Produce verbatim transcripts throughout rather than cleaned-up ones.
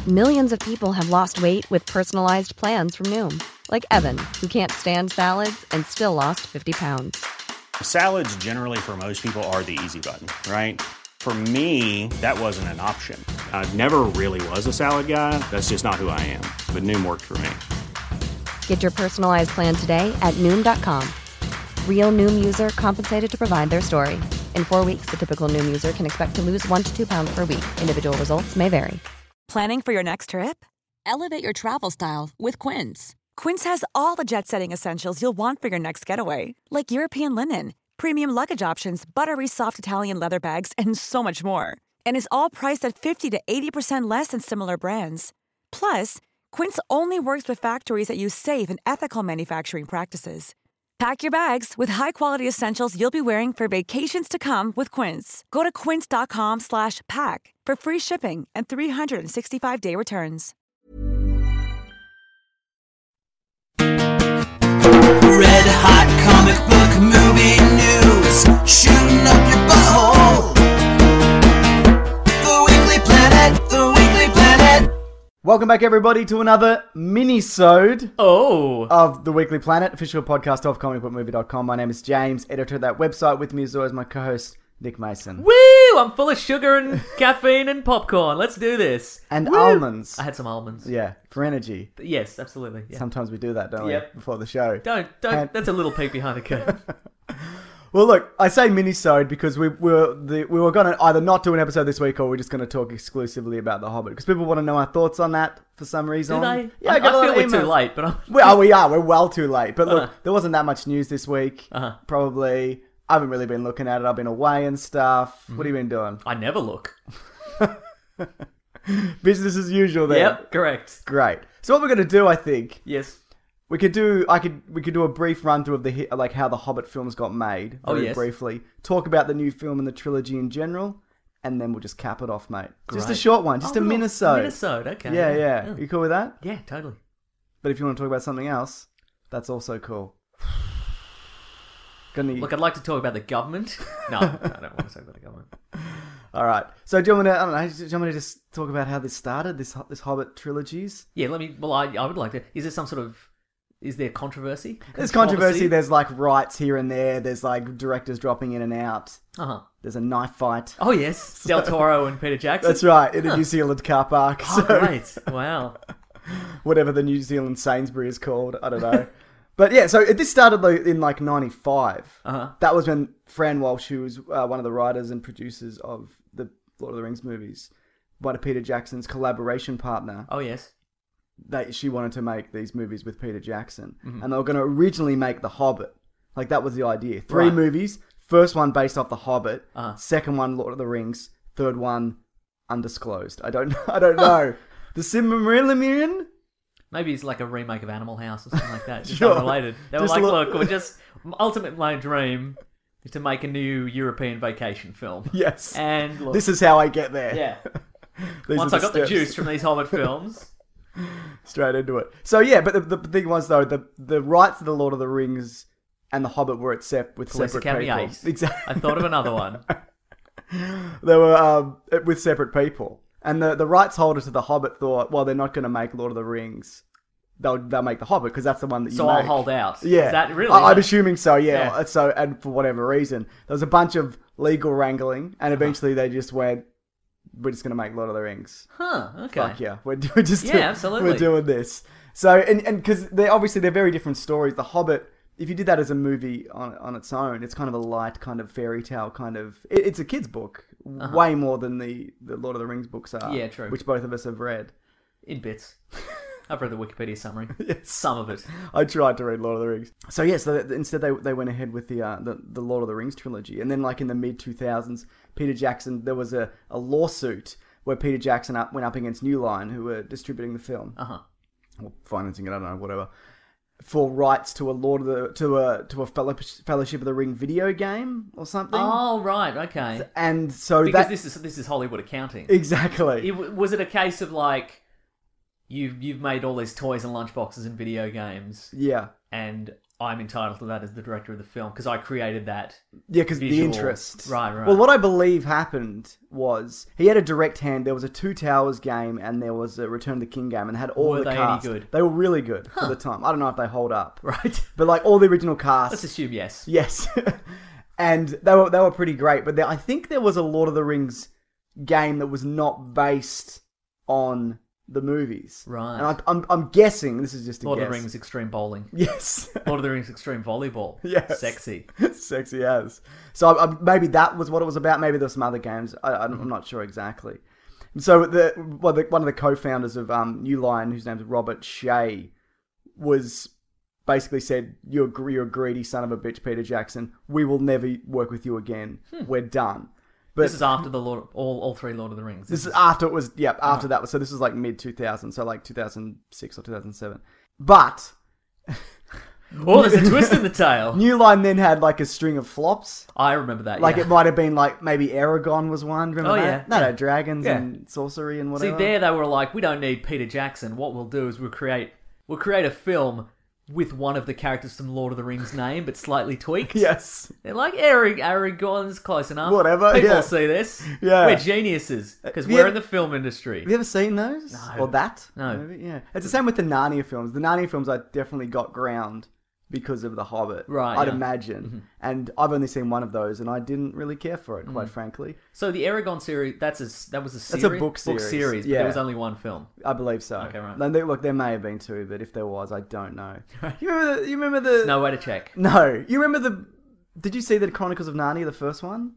Millions of people have lost weight with personalized plans from Noom. Like Evan, who can't stand salads and still lost fifty pounds. Salads generally for most people are the easy button, right? For me, that wasn't an option. I never really was a salad guy. That's just not who I am. But Noom worked for me. Get your personalized plan today at Noom dot com. Real Noom user compensated to provide their story. In four weeks, the typical Noom user can expect to lose one to two pounds per week. Individual results may vary. Planning for your next trip? Elevate your travel style with Quince. Quince has all the jet-setting essentials you'll want for your next getaway, like European linen, premium luggage options, buttery soft Italian leather bags, and so much more. And is all priced at fifty to eighty percent less than similar brands. Plus, Quince only works with factories that use safe and ethical manufacturing practices. Pack your bags with high-quality essentials you'll be wearing for vacations to come with Quince. Go to quince.com slash pack for free shipping and three sixty-five day returns. Red hot comic book movie news, shooting up your butthole. The Weekly Planet, the Weekly Planet. Welcome back, everybody, to another mini-sode oh. of The Weekly Planet, official podcast of comic book movie dot com. My name is James, editor of that website. With me, as always, my co-host, Nick Mason. Woo! I'm full of sugar and caffeine and popcorn. Let's do this. And Woo! almonds. I had some almonds. Yeah, for energy. Yes, absolutely. Yeah. Sometimes we do that, don't Yep. we, before the show? Don't, don't. And- That's a little peek behind the curtain. Well, look, I say mini-sode because we, we were the, we were going to either not do an episode this week or we're just going to talk exclusively about The Hobbit because people want to know our thoughts on that for some reason. Do they? Yeah, I, I, got a I lot feel of we're too emails. late, but I'm... We are, we are. We're well too late. But look, Uh-huh. there wasn't that much news this week. Uh-huh. Probably. I haven't really been looking at it. I've been away and stuff. Mm-hmm. What have you been doing? I never look. Business as usual then. Yep, correct. Great. So what we're going to do, I think, Yes. we could do I could we could do a brief run through of the hi- like how the Hobbit films got made Oh, very yes. briefly. Talk about the new film and the trilogy in general, and then we'll just cap it off, mate. Just a Great. short one, just Oh, a little- minisode. Minisode, okay. Yeah, yeah. You cool with that? Yeah, totally. But if you want to talk about something else, that's also cool. Gonna Look, I'd like to talk about the government. No, I don't want to talk about the government. All right. So do you want me to? I don't know. Do you want me to just talk about how this started? This this Hobbit trilogies. Yeah, let me. Well, I, I would like to. Is there some sort of? Is there controversy? There's controversy. There's like rights here and there. There's like directors dropping in and out. Uh huh. There's a knife fight. Oh yes, Del Toro and Peter Jackson. That's right, in a New Zealand car park. Oh, So, great! Wow. whatever the New Zealand Sainsbury is called, I don't know. But yeah, so this started like, in like ninety-five. Uh-huh. That was when Fran Walsh, who was uh, one of the writers and producers of the Lord of the Rings movies, one of Peter Jackson's collaboration partner, Oh yes. that she wanted to make these movies with Peter Jackson. Mm-hmm. And they were going to originally make The Hobbit. Like, that was the idea. Three Right. movies. First one based off The Hobbit. Uh-huh. Second one, Lord of the Rings. Third one, undisclosed. I don't, I don't know. The Silmarillion? Maybe it's like a remake of Animal House or something like that. Just Sure. unrelated. They were Just like, a little- look, we're just ultimate my dream is to make a new European vacation film. Yes. And look, This is how I get there. yeah. These Once are I got the steps. juice from these Hobbit films, Straight into it. So yeah, but the, the thing was though, the the rights to the Lord of the Rings and the Hobbit were at sep with Police separate Academy people. eight. Exactly. I thought of another one. They were um, with separate people, and the the rights holder to the Hobbit thought, well, they're not going to make Lord of the Rings. They'll they'll make the Hobbit because that's the one that you So make. I'll hold out. Yeah, Is that really? I, I'm that- assuming so. Yeah. Yeah. So and for whatever reason, there was a bunch of legal wrangling, and eventually they just went, "We're just going to make Lord of the Rings." Huh, okay. Fuck yeah, we're, we're just Yeah, doing, absolutely. we're doing this. So and and because they're obviously they're very different stories. The Hobbit, if you did that as a movie on on its own, it's kind of a light kind of fairy tale kind of. It, it's a kid's book, way more than the the Lord of the Rings books are. Uh-huh. Yeah, true. Which both of us have read. In bits. I've read the Wikipedia summary. Yes. Some of it. I tried to read Lord of the Rings. So yeah, so th- instead they they went ahead with the uh, the the Lord of the Rings trilogy, and then like in the mid two thousands, Peter Jackson, there was a, a lawsuit where Peter Jackson up, went up against New Line, who were distributing the film. Uh huh. Or financing it, I don't know, whatever, for rights to a Lord of the to a to a Fellowship Fellowship of the Ring video game or something. Oh right, okay. And so Because that this is this is Hollywood accounting. exactly. It, was it a case of like you've you've made all these toys and lunchboxes and video games, Yeah. and I'm entitled to that as the director of the film because I created that. Yeah, because the visual- interest. Right, right. Well, what I believe happened was he had a direct hand. There was a Two Towers game and there was a Return of the King game and they had all Were the they any cast. good? They were really good for the time. I don't know if they hold up. Right. But like all the original cast. Let's assume yes. Yes. And they were they were pretty great. But there, I think there was a Lord of the Rings game that was not based on the movies. Right. And I, I'm I'm guessing, this is just a Lord guess. of the Rings Extreme Bowling. Yes. Lord of the Rings Extreme Volleyball. Yes. Sexy. Sexy as. So I, I, maybe that was what it was about. Maybe there were some other games. I, I'm, I'm not sure exactly. So the, well, the one of the co-founders of um, New Line, whose name is Robert Shea, was basically said, "You're gr- you're a greedy son of a bitch, Peter Jackson. We will never work with you again. We're done." But This is after the Lord, all all three Lord of the Rings. This is after it was, yeah, after that was, so this was like mid two thousand, so like two thousand six or two thousand seven. But Oh, there's a twist in the tale. New Line then had like a string of flops. I remember that. Like yeah. it might have been like maybe Aragon was one. Remember Oh, that? yeah, No, yeah. no, dragons Yeah. and sorcery and See, whatever. there they were like, we don't need Peter Jackson. What we'll do is we'll create we'll create a film with one of the characters from Lord of the Rings name, but slightly tweaked. Yes. They're like, Eric, Aragon's close enough. Whatever, People yeah. will see this. Yeah. We're geniuses because Have you we're ever- in the film industry. Have you ever seen those? No. Or that? No. Maybe? Yeah. It's the same with the Narnia films. The Narnia films I definitely got ground because of The Hobbit. Right, I'd yeah. imagine. Mm-hmm. And I've only seen one of those and I didn't really care for it, quite frankly. So the Aragon series, that's a, that was a That's series? a book series, Book series, but yeah. there was only one film. I believe so. Okay, right. And they- look, there may have been two, but if there was, I don't know. You remember the... You remember the No way to check. No. You remember the... Did you see the Chronicles of Narnia, the first one?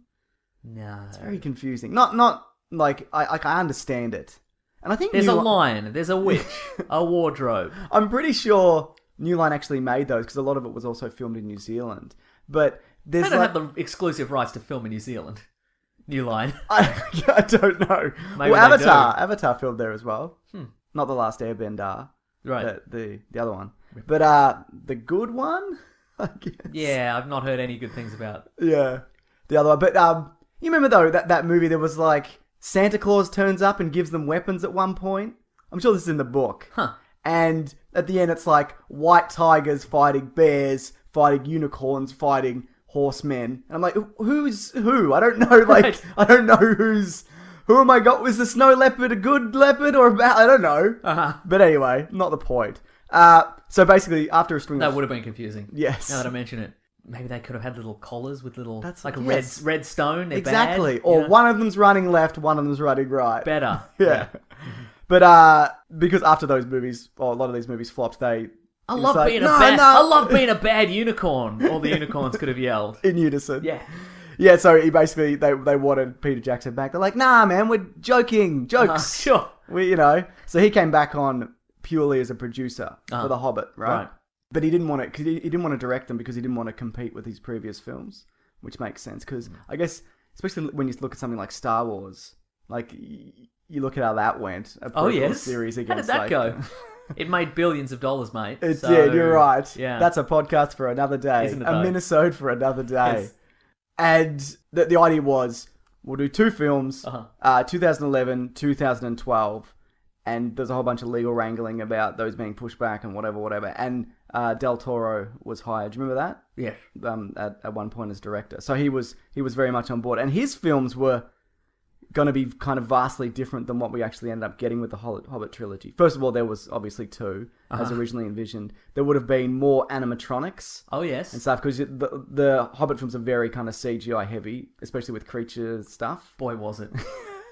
No. Very confusing. Not, not like... I, like, I understand it. And I think There's New a Li- lion, there's a witch, a wardrobe. I'm pretty sure New Line actually made those because a lot of it was also filmed in New Zealand. But They there's don't like... have the exclusive rights to film in New Zealand. New Line. I, I don't know. Maybe well, they Avatar. do. Avatar filmed there as well. Not The Last Airbender. Right. The, the, the other one. But uh, the good one? I guess. Yeah, I've not heard any good things about. Yeah. The other one. But um, you remember, though, that, that movie, there was like... Santa Claus turns up and gives them weapons at one point. I'm sure this is in the book. Huh. And at the end, it's like white tigers fighting bears, fighting unicorns, fighting horsemen. And I'm like, who's who? I don't know. Like, Right. I don't know who's... Who am I got? Was the snow leopard a good leopard or a bad? I don't know. Uh-huh. But anyway, not the point. Uh, so basically, after a string That of... would have been confusing. Yes. Now that I mention it. Maybe they could have had little collars with little... That's- like a yes. red red stone. They're Exactly. bad, Or you know? one of them's running left, one of them's running right. Better. Yeah. But uh, because after those movies, or a lot of these movies flopped, they... I it was love like, being a "No, bad... no." I love being a bad unicorn. All the unicorns could have yelled. In unison. Yeah. Yeah, so he basically, they they wanted Peter Jackson back. They're like, nah, man, we're joking. Uh, Jokes. sure. We, you know. So he came back on purely as a producer Uh, for The Hobbit, right? right. But he didn't want to, cause he, he didn't want to direct them because he didn't want to compete with his previous films, which makes sense. Because I guess, especially when you look at something like Star Wars, like y- you look at how that went. A Oh, prequel yes. series How did against that like, go? It made billions of dollars, mate. It so- did. You're right. Yeah. That's a podcast for another day. Isn't it, a though? Minnesota for another day. Yes. And the, the idea was, we'll do two films, Uh-huh. uh, two thousand eleven, two thousand twelve, and there's a whole bunch of legal wrangling about those being pushed back and whatever, whatever. And uh, Del Toro was hired. Do you remember that? Yeah. Um, at, at one point as director. So he was he was very much on board. And his films were going to be kind of vastly different than what we actually ended up getting with the Hobbit, Hobbit trilogy. First of all, there was obviously two, as Uh-huh. originally envisioned. There would have been more animatronics Oh, yes. and stuff, because the, the Hobbit films are very kind of C G I heavy, especially with creature stuff. Boy, was it.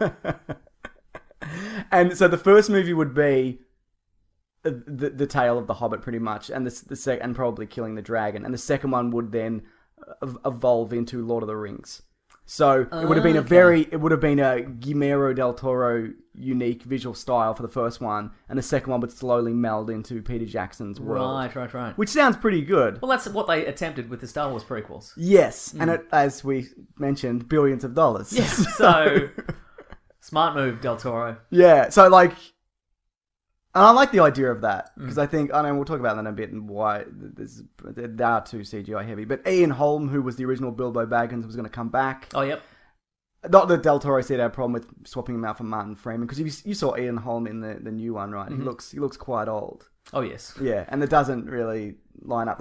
And so the first movie would be the, the tale of the Hobbit, pretty much, and the, the sec- and probably killing the dragon. And the second one would then ev- evolve into Lord of the Rings. So it would have been a Okay. very, it would have been a Guillermo del Toro unique visual style for the first one, and the second one would slowly meld into Peter Jackson's world, Right, right, right. which sounds pretty good. Well, that's what they attempted with the Star Wars prequels. Yes, and it, as we mentioned, billions of dollars. Yes. So, smart move, Del Toro. Yeah, so like, and I like the idea of that because I think I know we'll talk about that in a bit and why there's, they are too C G I heavy. But Ian Holm, who was the original Bilbo Baggins, was going to come back. Oh, yep. Not that Del Toro said had a problem with swapping him out for Martin Freeman, because you, you saw Ian Holm in the, the new one, right? He looks he looks quite old. Oh, yes. Yeah, and it doesn't really line up. Like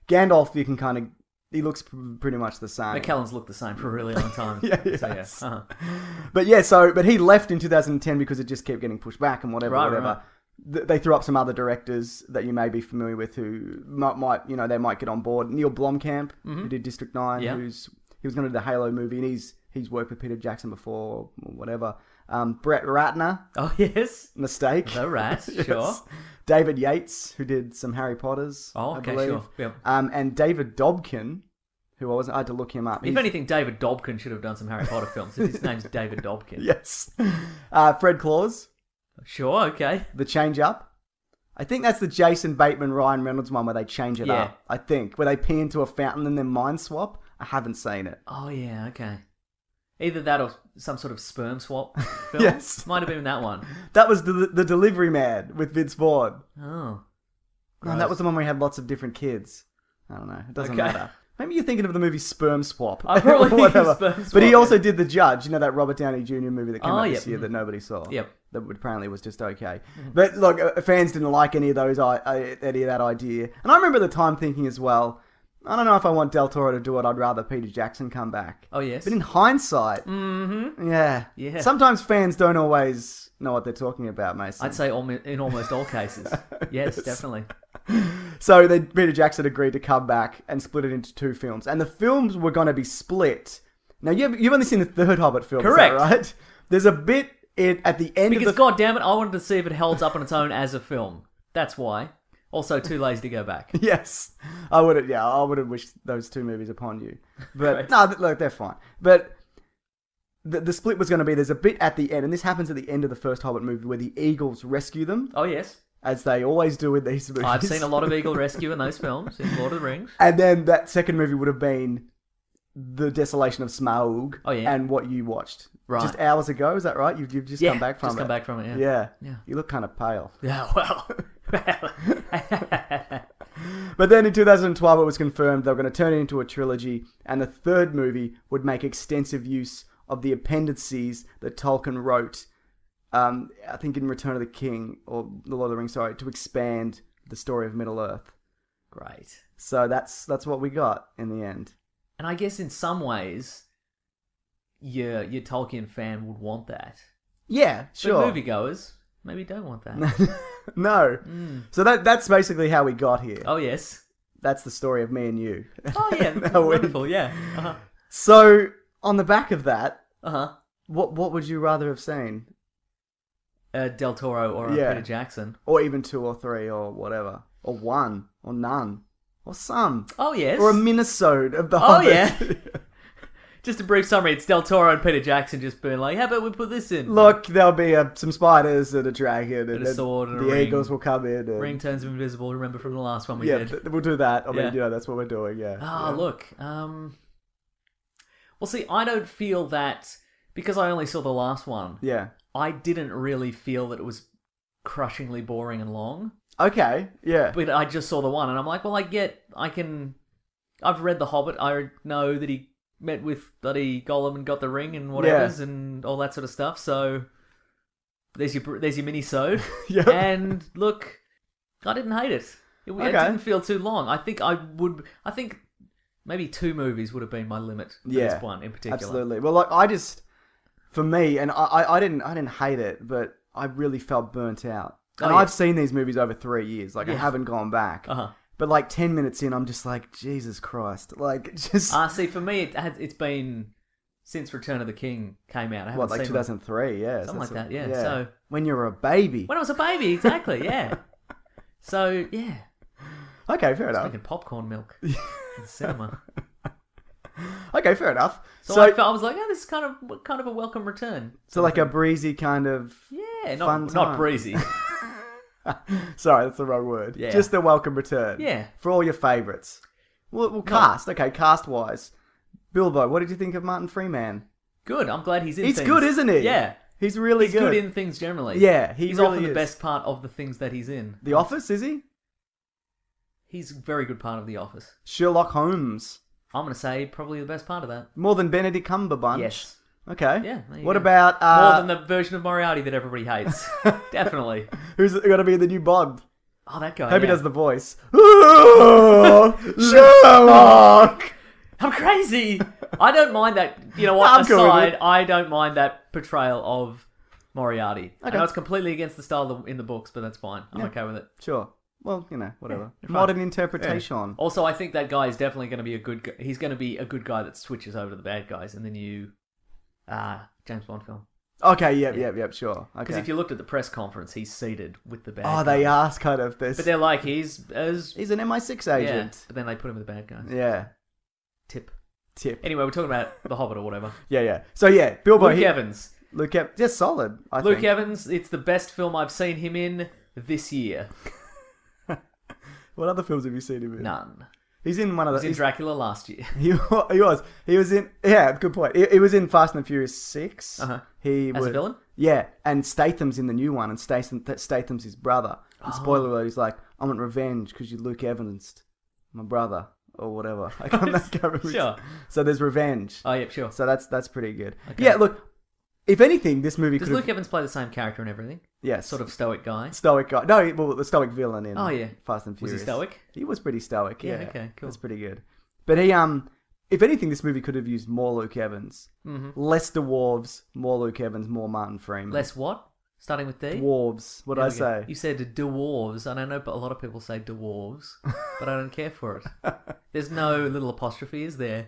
Gandalf, you can kind of he looks pr- pretty much the same. McKellen's looked the same for a really long time. Yeah, he so, has. yeah. Uh-huh. But yeah, so but he left in two thousand ten because it just kept getting pushed back and whatever, Right, whatever. right. Th- They threw up some other directors that you may be familiar with who might, might you know, they might get on board. Neil Blomkamp, who did District Nine, Yeah. who's he was going to do the Halo movie, and he's he's worked with Peter Jackson before, or whatever. Um, Brett Ratner, Oh, yes. mistake. The Rat, Yes. sure. David Yates, who did some Harry Potters. Oh, I okay, believe. sure. Yep. Um, and David Dobkin, who I wasn't. I had to look him up. If He's- anything, David Dobkin should have done some Harry Potter films. If his name's David Dobkin. yes. Uh, Fred Claus, Sure, okay. The Change Up. I think that's the Jason Bateman, Ryan Reynolds one where they change it Yeah. up. I think where they pee into a fountain and then mind swap. I haven't seen it. Oh, yeah, okay. Either that or some sort of sperm swap film. Yes. Might have been that one. That was the the Delivery Man with Vince Vaughn. Oh. No, that was the one where he had lots of different kids. I don't know. It doesn't Okay. matter. Maybe you're thinking of the movie Sperm Swap. I'm probably thinking Whatever. Sperm But he Swap, also yeah. did The Judge. You know that Robert Downey Junior movie that came Oh, out yep. this year that nobody saw. Yep. That apparently was just okay. But look, uh, fans didn't like any of those, uh, any of that idea. And I remember at the time thinking as well, I don't know if I want Del Toro to do it. I'd rather Peter Jackson come back. Oh, yes. But in hindsight, Mm-hmm. yeah, Yeah. sometimes fans don't always know what they're talking about, Mason. I'd say almo- in almost all cases. Yes, definitely. So then Peter Jackson agreed to come back and split it into two films. And the films were going to be split. Now, you've, you've only seen the third Hobbit film, Correct. is that right? There's a bit in, at the end Because, of the... God damn it, I wanted to see if it holds up on its own as a film. That's why. Also, too lazy to go back. Yes. I would have, yeah, I would have wished those two movies upon you. But, Right. no, th- look, they're fine. But the, the split was going to be, there's a bit at the end, and this happens at the end of the first Hobbit movie, where the Eagles rescue them, Oh, yes. as they always do in these movies. I've seen a lot of Eagle Rescue in those films, in Lord of the Rings. And then that second movie would have been The Desolation of Smaug. Oh, yeah. And what you watched. Right. Just hours ago, is that right? You've, you've just Yeah, come back from just it. come back from it, yeah. Yeah. Yeah. You look kind of pale. Yeah, well. But then in two thousand twelve, it was confirmed they were going to turn it into a trilogy, and the third movie would make extensive use of the appendices that Tolkien wrote, um, I think in Return of the King, or The Lord of the Rings, sorry, to expand the story of Middle-earth. Great. So that's that's what we got in the end. And I guess in some ways, your, your Tolkien fan would want that. Yeah, sure. But moviegoers maybe don't want that. No. So that that's basically how we got here. Oh, yes. That's the story of me and you. Oh, yeah. How we- Wonderful, yeah. Uh-huh. So, on the back of that, Uh-huh. what what would you rather have seen? Uh, Del Toro or uh, Yeah. Peter Jackson. Or even two or three or whatever. Or one. Or none. Or some. Oh, yes. Or a minisode of the Oh, Hobbit. yeah. Just a brief summary, it's Del Toro and Peter Jackson just being like, how about we put this in? Look, there'll be a, some spiders and a dragon. And, And a then sword and a the ring. eagles will come in. And, Ring turns him invisible, remember from the last one we yeah, did. th- we'll do that. I mean, Yeah. you know, that's what we're doing, yeah. Ah, yeah. look. Um, well, see, I don't feel that, because I only saw the last one, Yeah. I didn't really feel that it was crushingly boring and long. Okay, yeah. But I just saw the one, and I'm like, well, I get, I can, I've read The Hobbit, I know that he met with bloody Gollum and got the ring and whatever's and all that sort of stuff, so there's your, there's your mini-sode. Yep. And look, I didn't hate it. It, it Okay. didn't feel too long. I think I would, I think maybe two movies would have been my limit for Yeah, this one in particular. Absolutely. Well, like I just, for me, and I, I, I didn't, I didn't hate it, but I really felt burnt out. And Oh, yeah. I've seen these movies over three years. Like I Yeah. haven't gone back. Uh-huh. But like ten minutes in, I'm just like, Jesus Christ! Like just Ah, see, for me, it has, it's been since Return of the King came out. I haven't what, like seen two thousand three? Yeah, Something that's like what- that, yeah. So- when you're a baby. when I was a baby, exactly, yeah. So yeah, Okay, fair enough. drinking popcorn milk in the cinema. Okay, fair enough. So, So, I, felt, I was like, oh, this is kind of kind of a welcome return. so like a breezy kind of. Yeah, fun not not time. breezy. Sorry, that's the wrong word. Yeah. Just a welcome return. Yeah. For all your favourites. Well, well cast. Okay, cast wise. Bilbo, what did you think of Martin Freeman? Good. I'm glad he's in. He's things. good, isn't he? Yeah, He's really he's good. good in things generally. Yeah, he he's really often the is. best part of the things that he's in. The Office, is he? He's a very good part of The Office. Sherlock Holmes. I'm going to say probably the best part of that. More than Benedict Cumberbatch. Yes. Okay. Yeah, there you What go. about uh, More than the version of Moriarty that everybody hates. Definitely. who's going to be the new Bond? Oh, that guy. Hope he yeah. does the voice. Oh, Sherlock! I'm crazy. I don't mind that. You know what? I'm cool with Aside, it. I don't mind that portrayal of Moriarty. I Okay. know it's completely against the style in the books, but that's fine. I'm Yeah. okay with it. Sure. Well, you know, whatever. Yeah, fine. Modern interpretation. Also, I think that guy is definitely going to be a good. gu- He's going to be a good guy that switches over to the bad guys in the new uh, James Bond film. Okay, yep, yep, yep, sure. Because Okay. if you looked at the press conference, he's seated with the bad. Oh, guys. they are kind of this. But they're like he's as He's an M I six yeah. agent. But then they put him with the bad guys. Yeah. Tip. Tip. Anyway, we're talking about The Hobbit or whatever. Yeah, yeah. So yeah, Bilbo. Luke he, Evans. Luke Evans. Just solid. I Luke think. Evans. It's the best film I've seen him in this year. What other films have you seen him in? None. He's in one of He was the. in he's- Dracula last year. He, wa- he was. He was in. Yeah, good point. He, he was in Fast and the Furious six. Uh-huh. He As a was, villain? Yeah, and Statham's in the new one, and Statham, that Statham's his brother. And Oh. spoiler alert, he's like, I want revenge because you Luke Evans, my brother, or whatever. I can't, I can't remember. Sure. So there's revenge. Oh, yep, sure. So that's that's pretty good. Okay. Yeah, look, if anything, this movie Does could Luke have... Evans play the same character and everything? Yes. Sort of stoic guy. Stoic guy. No, he- well, the stoic villain in Oh, yeah. Fast and Was he Furious. stoic? He was pretty stoic, Yeah, yeah. okay, cool. That's pretty good. But he, um, if anything, this movie could have used more Luke Evans. Mm-hmm. Less dwarves, more Luke Evans, more Martin Freeman. Less what? Starting with D? Dwarves. What did There I we go. say? You said dwarves, and I know but a lot of people say dwarves, but I don't care for it. There's no little apostrophe, is there?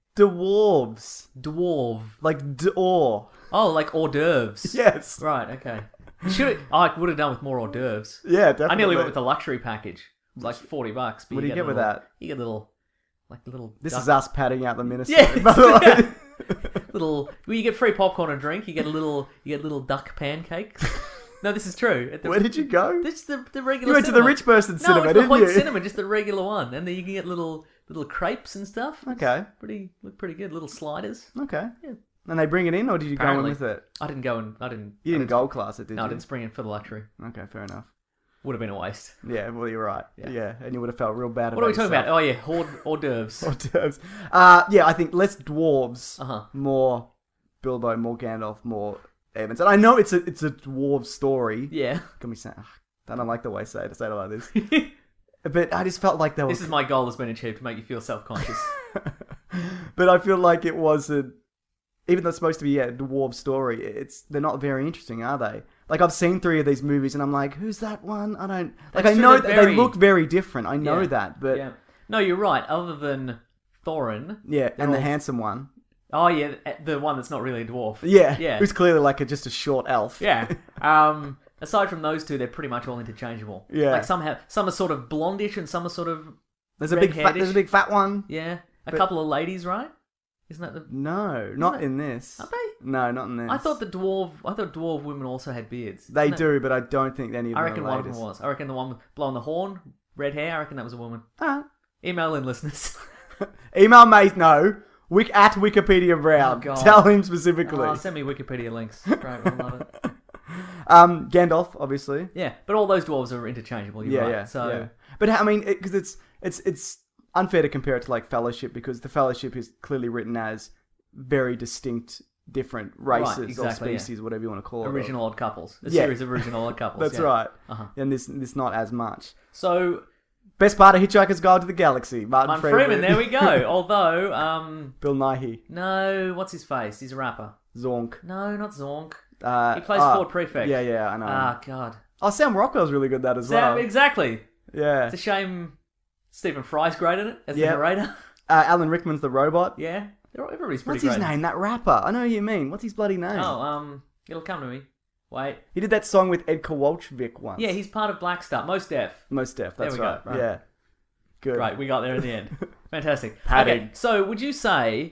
Dwarves. Dwarf. Like d'or. Oh, like hors d'oeuvres. Yes. Right, okay. Should oh, I would have done with more hors d'oeuvres. Yeah, definitely. I nearly went with the luxury package. It was like forty bucks. But What do you get get with little- that? You get little, like little. This duck- is us patting out the minister. Yeah, by the way. little. Well, you get free popcorn and drink. You get a little. You get little duck pancakes. No, this is true. At the, Where did you go? This is the the regular. You went to the cinema. rich person No, cinema, it's the didn't Hoyt you? Cinema, just the regular one, and then you can get little little crepes and stuff. It's Okay. pretty look pretty good. Little sliders. Okay. Yeah. And they bring it in, or did you Apparently. go in with it? I didn't go and I didn't. You I didn't gold class it, did No, I you? didn't spring in for the luxury. Okay, fair enough. Would have been a waste. Yeah, well, you're right. Yeah. Yeah, and you would have felt real bad What are we about talking about? Oh yeah, hors, hors d'oeuvres. Hors d'oeuvres. Uh, yeah, I think less dwarves, Uh-huh. more Bilbo, more Gandalf, more Evans. And I know it's a it's a dwarf story. Yeah. Can we say? ugh, I don't like the way I say it. I say it like this. But I just felt like there was. This is my goal has been achieved to make you feel self-conscious. But I feel like it wasn't. Even though it's supposed to be yeah, a dwarf story, it's they're not very interesting, are they? Like I've seen three of these movies, and I'm like, who's that one? I don't. Like That's I true, know they're that very- they look very different. I know Yeah. that, but yeah. No, you're right. Other than Thorin. yeah, they're and the all- handsome one. Oh yeah, the one that's not really a dwarf. Yeah, Yeah. who's clearly like a, just a short elf. Yeah. Um. Aside from those two, they're pretty much all interchangeable. Yeah. Like some have some are sort of blondish and some are sort of There's a big fat, red-haired-ish. there's a big fat one. yeah. A But- couple of ladies, right? Isn't that the? No, not that- in this. Are they? No, not in this. I thought the dwarf. I thought dwarf women also had beards. they Isn't that- do, but I don't think any of them I reckon are one of ladies. them was. I reckon the one with blowing the horn, red hair. I reckon that was a woman. Ah. Email in, listeners. Email mate, no. Wik at Wikipedia Brown. Oh, God. Tell him specifically. Oh, send me Wikipedia links. Great, I love it. um, Gandalf, obviously. Yeah, but all those dwarves are interchangeable. You're Yeah, right. yeah. So yeah. But I mean, because it, it's it's it's unfair to compare it to like Fellowship because the Fellowship is clearly written as very distinct, different races exactly, or yeah. species, whatever you want to call it. original odd couples. A Yeah. series of original odd couples. That's yeah. right. Uh-huh. And this this not as much. So Best part of Hitchhiker's Guide to the Galaxy. Martin, Martin Freeman. Freeman, there we go. Although, um, Bill Nighy. no, what's his face? He's a rapper. Zonk. No, not Zonk. Uh, He plays ah, Ford Prefect. Yeah, yeah, I know. Ah, God. oh, Sam Rockwell's really good at that as Sam, well. exactly. Yeah. It's a shame Stephen Fry's great at it as Yeah. the narrator. Uh, Alan Rickman's the robot. Yeah, They're all- everybody's pretty What's his great. name? That rapper. I know who you mean. What's his bloody name? Oh, um, it'll come to me. Wait. He did that song with Ed Kowalczyk once. Yeah, he's part of Black Star. Most Def. Most Def. That's There we go, right. right. Yeah. Good. Right, we got there in the end. Fantastic. Padding. Okay, so would you say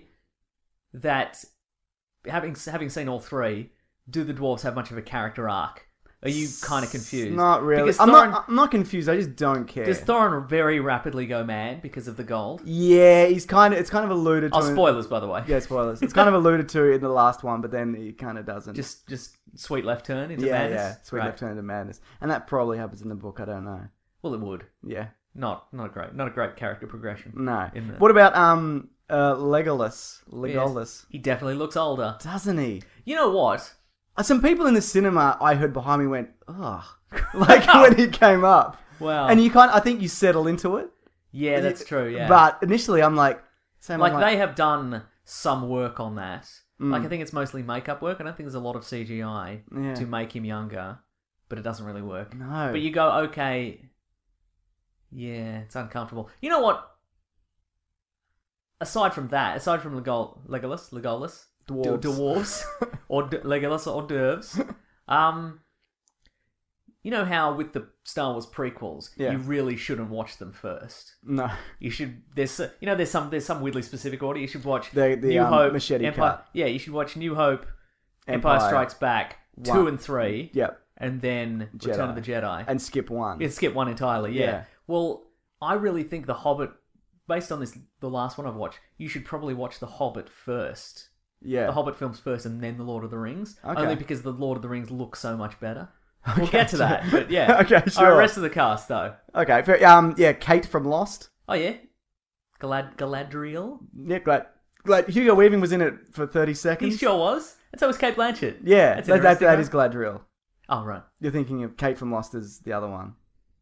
that having having seen all three, do the dwarves have much of a character arc? Are you kind of confused? Not really. Because I'm Thorin, not. I'm not confused. I just don't care. does Thorin very rapidly go mad because of the gold? Yeah, he's kind of. It's kind of alluded to. Oh, in- spoilers, by the way. Yeah, spoilers. It's kind of alluded to in the last one, but then he kind of doesn't. Just just sweet left turn into yeah, madness. yeah. Sweet Right. left turn into madness, and that probably happens in the book. I don't know. Well, it would. Yeah. Not not great. Not a great character progression. No. In the- What about um uh Legolas? Legolas. Yes. He definitely looks older. Doesn't he? You know what? Uh, Some people in the cinema I heard behind me went, ugh. Like when he came up. Wow. And you can't. I think you settle into it. Yeah, that's true. Yeah, But initially, I'm like, same. like, I'm they have done some work on that. Mm. Like I think it's mostly makeup work. I don't think there's a lot of C G I Yeah. to make him younger, but it doesn't really work. No. But you go, okay, yeah, it's uncomfortable. You know what? Aside from that, aside from Legol- Legolas, Legolas, Dwarves. D- dwarves, or D- Legolas or Dervs, um, you know how with the Star Wars prequels, Yeah. you really shouldn't watch them first. No. You should. There's, you know, there's some there's some weirdly specific order. You should watch The- the, New um, Hope, machete Empire. cut. Yeah, you should watch New Hope, Empire, Empire. Strikes Back, One. two and three. Yep. And then Return of Jedi. the Jedi. And skip one. Yeah, skip one entirely, yeah. Yeah. Well, I really think The Hobbit, based on this, the last one I've watched, you should probably watch The Hobbit first. Yeah. The Hobbit films first and then The Lord of the Rings. Okay. Only because The Lord of the Rings looks so much better. We'll get to that, but yeah. Okay, All sure. right, rest of the cast, though. Okay. fair- Um. Yeah. Kate from Lost. Oh, yeah? Galad- Galadriel? Yeah. Glad. Glad Hugo Weaving was in it for thirty He seconds. sure was. And so was Kate Blanchett. Yeah. That's that, that, interesting, that huh? is Galadriel. Oh, right. You're thinking of Kate from Lost as the other one.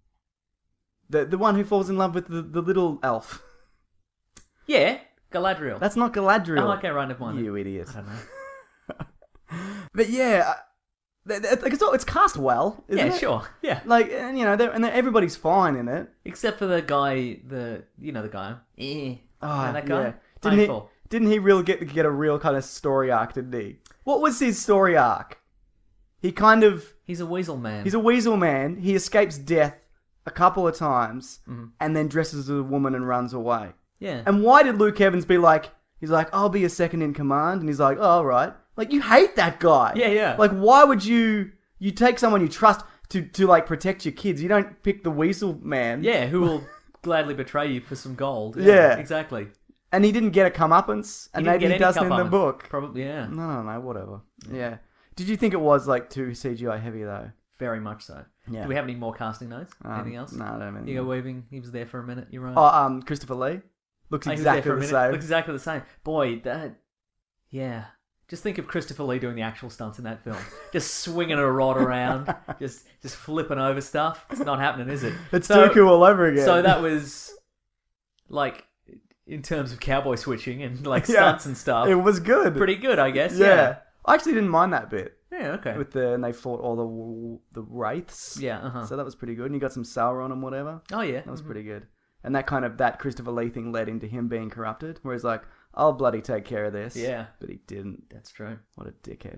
The the one who falls in love with the, the little elf. Yeah, Galadriel. That's not Galadriel. Oh, okay, right, never mind. You idiot. I don't know. But yeah, th- th- like it's all, it's cast well, isn't Yeah, it? sure. Yeah. Like, and you know, they're- and they're- everybody's fine in it. Except for the guy, the you know the guy. Eh. Oh, You know that guy? yeah. Didn't he? Painful. Didn't he really get get a real kind of story arc? Didn't he? What was his story arc? He kind of He's a weasel man. he's a weasel man. He escapes death a couple of times, Mm-hmm. and then dresses as a woman and runs away. Yeah. And why did Luke Evans be like? He's like, I'll be a second in command, and he's like, oh, all right. Like, you hate that guy. Yeah, yeah. Like, why would you? You take someone you trust to to like protect your kids. You don't pick the weasel man. Yeah, who will gladly betray you for some gold. Yeah. Exactly. And he didn't get a comeuppance, and He didn't maybe get he any doesn't in the comeuppance. book. Probably, yeah. No, no, no, whatever. Yeah. Did you think it was like too C G I heavy though? Very much so. Yeah. Do we have any more casting notes? Um, Anything else? No, I don't have anything. Hugo Weaving, he was there for a minute. You're right. Oh, um, Christopher Lee looks Oh, he was there exactly for a the minute. same. Looks exactly the same. Boy, that. Yeah. Just think of Christopher Lee doing the actual stunts in that film. Just swinging a rod around, just just flipping over stuff. It's not happening, is it? It's So- too cool all over again. So that was like, in terms of cowboy switching and like Yeah. stunts and stuff, it was good. pretty good, I guess. Yeah. Yeah. I actually didn't mind that bit Yeah. Okay. with the and they fought all the the wraiths. Yeah. Uh huh. So that was pretty good. And you got some Sauron and whatever. Oh yeah. That was pretty good. And that kind of that Christopher Lee thing led into him being corrupted, where he's like, "I'll bloody take care of this." Yeah. But he didn't. That's true. What a dickhead.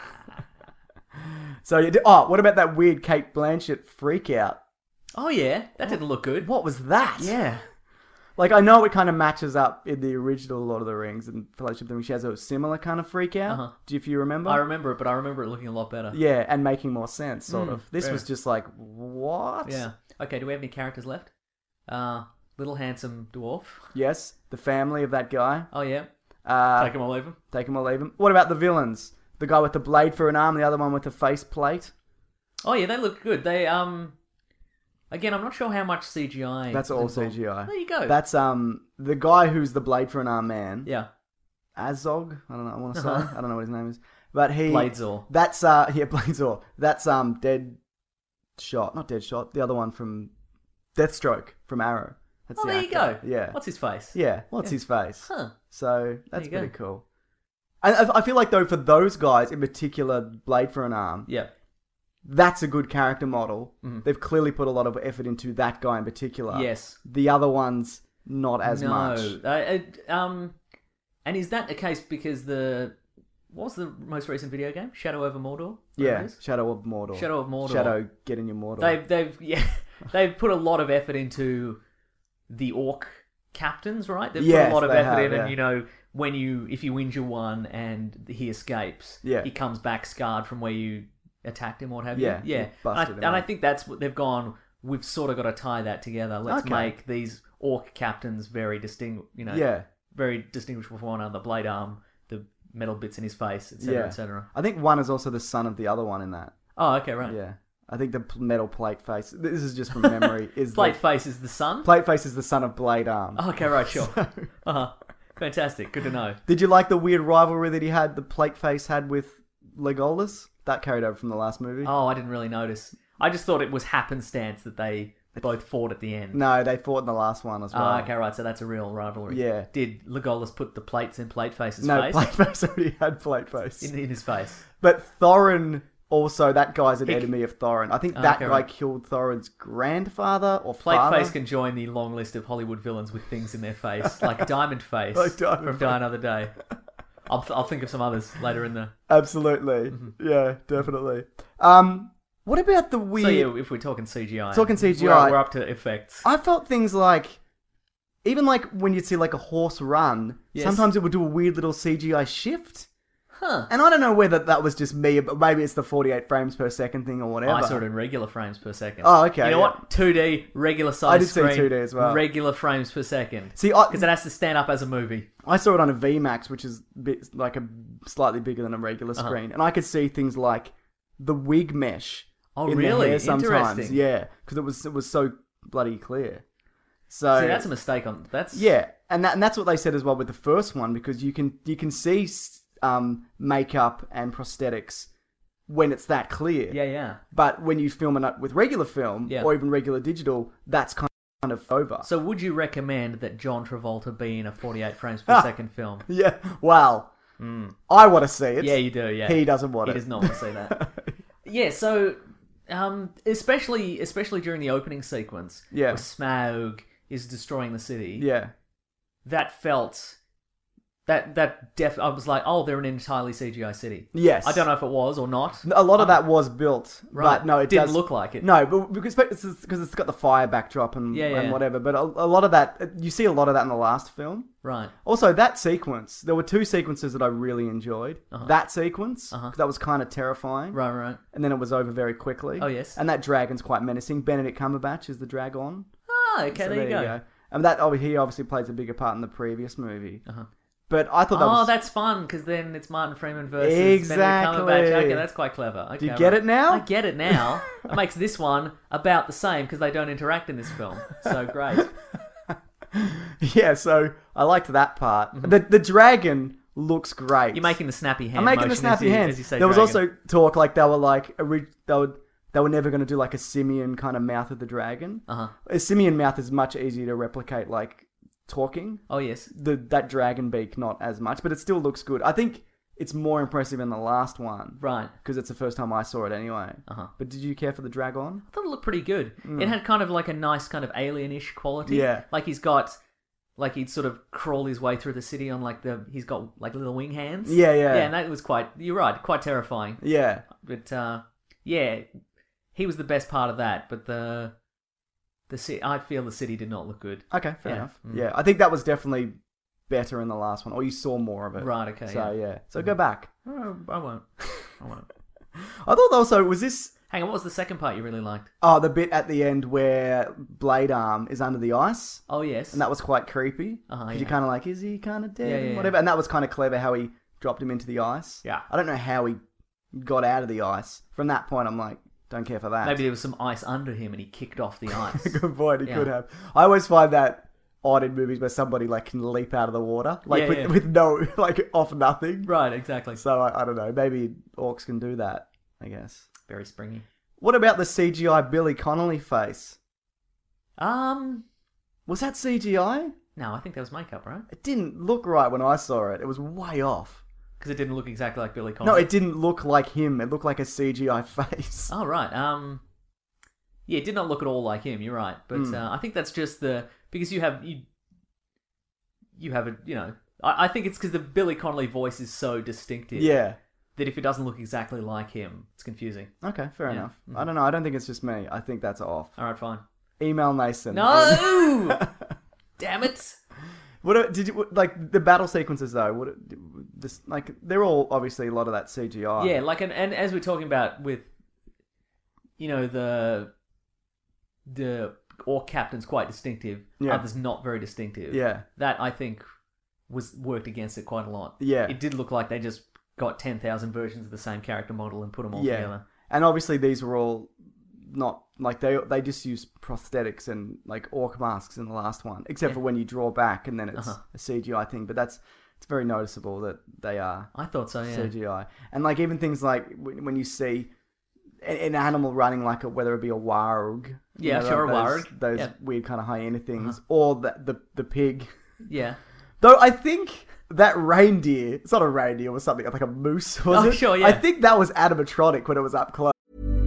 So you did, oh, what about that weird Kate Blanchett freak out? Oh yeah. That didn't look good. What was that? Yeah. Like, I know it kind of matches up in the original Lord of the Rings and Fellowship of the Ring. She has a similar kind of freak out. Uh-huh. Do you, if you remember? I remember it, but I remember it looking a lot better. Yeah, and making more sense, sort Mm, of. This fair. was just like, what? Yeah. Okay. Do we have any characters left? Uh, little handsome dwarf. Yes, the family of that guy. Oh yeah. Uh, Take him or leave him. Take him or leave him. What about the villains? The guy with the blade for an arm, the other one with the face plate. Oh yeah, they look good. They um. Again, I'm not sure how much C G I. That's is all involved. C G I. There you go. That's um the guy who's the blade for an arm man. yeah. Azog. I don't know. I want to say. Uh-huh. I don't know what his name is. But he. Bladezor. That's uh yeah Bladezor. That's um Dead Shot, not Dead Shot. The other one from Deathstroke from Arrow. That's Oh, the there you actor. go. Yeah. What's his face? Yeah. What's Yeah. his face? Huh. So that's you go. pretty cool. And I I feel like though for those guys in particular, Blade for an arm, Yeah. that's a good character model. Mhm. They've clearly put a lot of effort into that guy in particular. Yes. The other ones not as no. much. Uh, uh, um, and is that the case because the what was the most recent video game? Shadow over Mordor. Whatever Yeah. it is? Shadow of Mordor. Shadow of Mordor. Shadow get in your Mordor. They've they've yeah they've put a lot of effort into the orc captains, right? They've Yes, put a lot of they effort have, in, yeah. and you know when you if you injure one and he escapes, Yeah. he comes back scarred from where you attacked him, or what have Yeah, you? Yeah, you and, I, busted him and I up. think that's what they've gone. We've sort of got to tie that together. Let's Okay. make these orc captains very distinct. You know, Yeah. very distinguishable from one another. The blade arm, the metal bits in his face, et cetera, Yeah. et cetera. I think one is also the son of the other one in that. Oh, okay, right. Yeah. I think the pl- metal plate face. This is just from memory. Is Plate the, face is the sun. plate face is the son of Blade Arm. Oh, okay, right, sure. So- Uh-huh. Fantastic. Good to know. Did you like the weird rivalry that he had? The plate face had with Legolas. That carried over from the last movie. Oh, I didn't really notice. I just thought it was happenstance that they both fought at the end. No, they fought in the last one as well. Ah, okay, right. So that's a real rivalry. Yeah. Did Legolas put the plates in Plateface's no, face? Plateface already had Plateface. In, in his face. But Thorin, also, that guy's an He- enemy of Thorin. I think Oh, that okay, guy right. killed Thorin's grandfather or father. Plateface can join the long list of Hollywood villains with things in their face, like Diamond Face Like Diamond from Face. Die Another Day. I'll, I'll think of some others later in the... Absolutely. Mm-hmm. Yeah, definitely. Um, what about the weird... So yeah, if we're talking C G I. Talking C G I. We're, we're up to effects. I felt things like... Even like when you'd see like a horse run, Yes. sometimes it would do a weird little C G I shift. Huh. And I don't know whether that was just me, but maybe it's the forty-eight frames per second thing or whatever. I saw it in regular frames per second. Oh, okay, You know yeah. what? two D, regular size I did see screen, two D as well. regular frames per second. See, I, Because it has to stand up as a movie. I saw it on a V MAX, which is a bit, like a slightly bigger than a regular Uh-huh. screen, and I could see things like the wig mesh. Oh, in really? The hair sometimes, Interesting. yeah, because it was it was so bloody clear. So See, that's a mistake on... That's... yeah, and that, and that's what they said as well with the first one, because you can you can see um, makeup and prosthetics when it's that clear. Yeah, yeah. But when you film it with regular film Yeah. or even regular digital, that's kind of over. So would you recommend that John Travolta be in a forty-eight frames per second film? yeah, well, I want to see it. Yeah, you do, yeah. He doesn't want He it. does not want to see that. Yeah, so... Um, especially especially during the opening sequence, Yeah. where Smaug is destroying the city. Yeah. That felt... That that def I was like, oh, they're an entirely C G I city. Yes. I don't know if it was or not. A lot of Um, that was built, right. but no, it Didn't does- look like it. No, but because it's, because it's got the fire backdrop and, Yeah, yeah. and whatever. But a, a lot of that, you see a lot of that in the last film. Right. Also, that sequence, there were two sequences that I really enjoyed. That sequence, 'cause Uh-huh. that was kind of terrifying. Right, right. And then it was over very quickly. Oh, yes. And that dragon's quite menacing. Benedict Cumberbatch is the dragon. Ah, okay, So there, you go. And that oh, he obviously plays a bigger part in the previous movie. Uh-huh. But I thought that Oh, was... that's fun, because then it's Martin Freeman versus Exactly. Benedict Cumberbatch. Okay, that's quite clever. Okay, Do you get right. it now? I get it now. It makes this one about the same, because they don't interact in this film. So great. Yeah, so I liked that part. The the dragon looks great. You're making the snappy hand I'm making the motion snappy as you, hands. as you say there was dragon. also talk like they were like a re- they were they were never going to do like a simian kind of mouth of the dragon. Uh-huh. A simian mouth is much easier to replicate, like talking. Oh, yes. The that dragon beak not as much, but it still looks good. I think it's more impressive in the last one, Right. because it's the first time I saw it anyway. Uh-huh. But did you care for the dragon? I thought it looked pretty good. It had kind of like a nice kind of alien-ish quality. Mm. Yeah. Like he's got... Like he'd sort of crawl his way through the city on like the... He's got like little wing hands. Yeah, yeah. Yeah, and that was quite... You're right, quite terrifying. Yeah, But, uh... Yeah, he was the best part of that, but the... The ci- I feel the city did not look good. okay, fair Yeah. enough. Mm. Yeah, I think that was definitely better in the last one, or you saw more of it. Right, okay, So yeah. yeah, so go back. Oh, I won't. I won't. I thought also was this Hang on, what was the second part you really liked? oh the bit at the end where Blade Arm is under the ice, Oh, yes. and that was quite creepy. Uh-huh, 'Cause yeah. You're kind of like, is he kind of dead Yeah, and yeah, whatever, and that was kind of clever how he dropped him into the ice. Yeah. I don't know how he got out of the ice. From that point, I'm like, don't care for that. Maybe there was some ice under him and he kicked off the ice. Good point. He Yeah. could have. I always find that odd in movies where somebody like can leap out of the water, like Yeah, with, yeah. with no like off nothing. Right, exactly. So I, I don't know. Maybe orcs can do that. I guess. Very springy. What about the C G I Billy Connolly face? Um, Was that C G I? no, I think that was makeup, right? It didn't look right when I saw it. It was way off. Because it didn't look exactly like Billy No, Connolly. it didn't look like him. It looked like a C G I face. Oh, right. Um, yeah, it did not look at all like him. You're right, but Hmm. uh, I think that's just the because you have you you have a you know I, I think it's because the Billy Connolly voice is so distinctive. Yeah. That if it doesn't look exactly like him, it's confusing. Okay, fair Yeah. enough. I don't know. I don't think it's just me. I think that's off. All right, fine. Email Mason. No, damn it. What did you what- like the battle sequences though? What this like they're all obviously a lot of that C G I. Yeah, like and, and as we're talking about with, you know the the orc captain's quite distinctive. Yeah. Others not very distinctive. Yeah. That I think was worked against it quite a lot. Yeah. It did look like they just got ten thousand versions of the same character model and put them all Yeah. together. And obviously these were all not like they they just use prosthetics and like orc masks in the last one, except Yeah. for when you draw back and then it's Uh-huh. a C G I thing. But that's it's very noticeable that they are I thought so, yeah. C G I. And like even things like when when you see an animal running like a, whether it be a warg. you Yeah, know, sure, a those, warg. Those Yeah. weird kind of hyena things. Or the, the, the pig. Yeah. Though I think that reindeer, it's not a reindeer, it was something like a moose, was Oh, it? sure, yeah. I think that was animatronic when it was up close.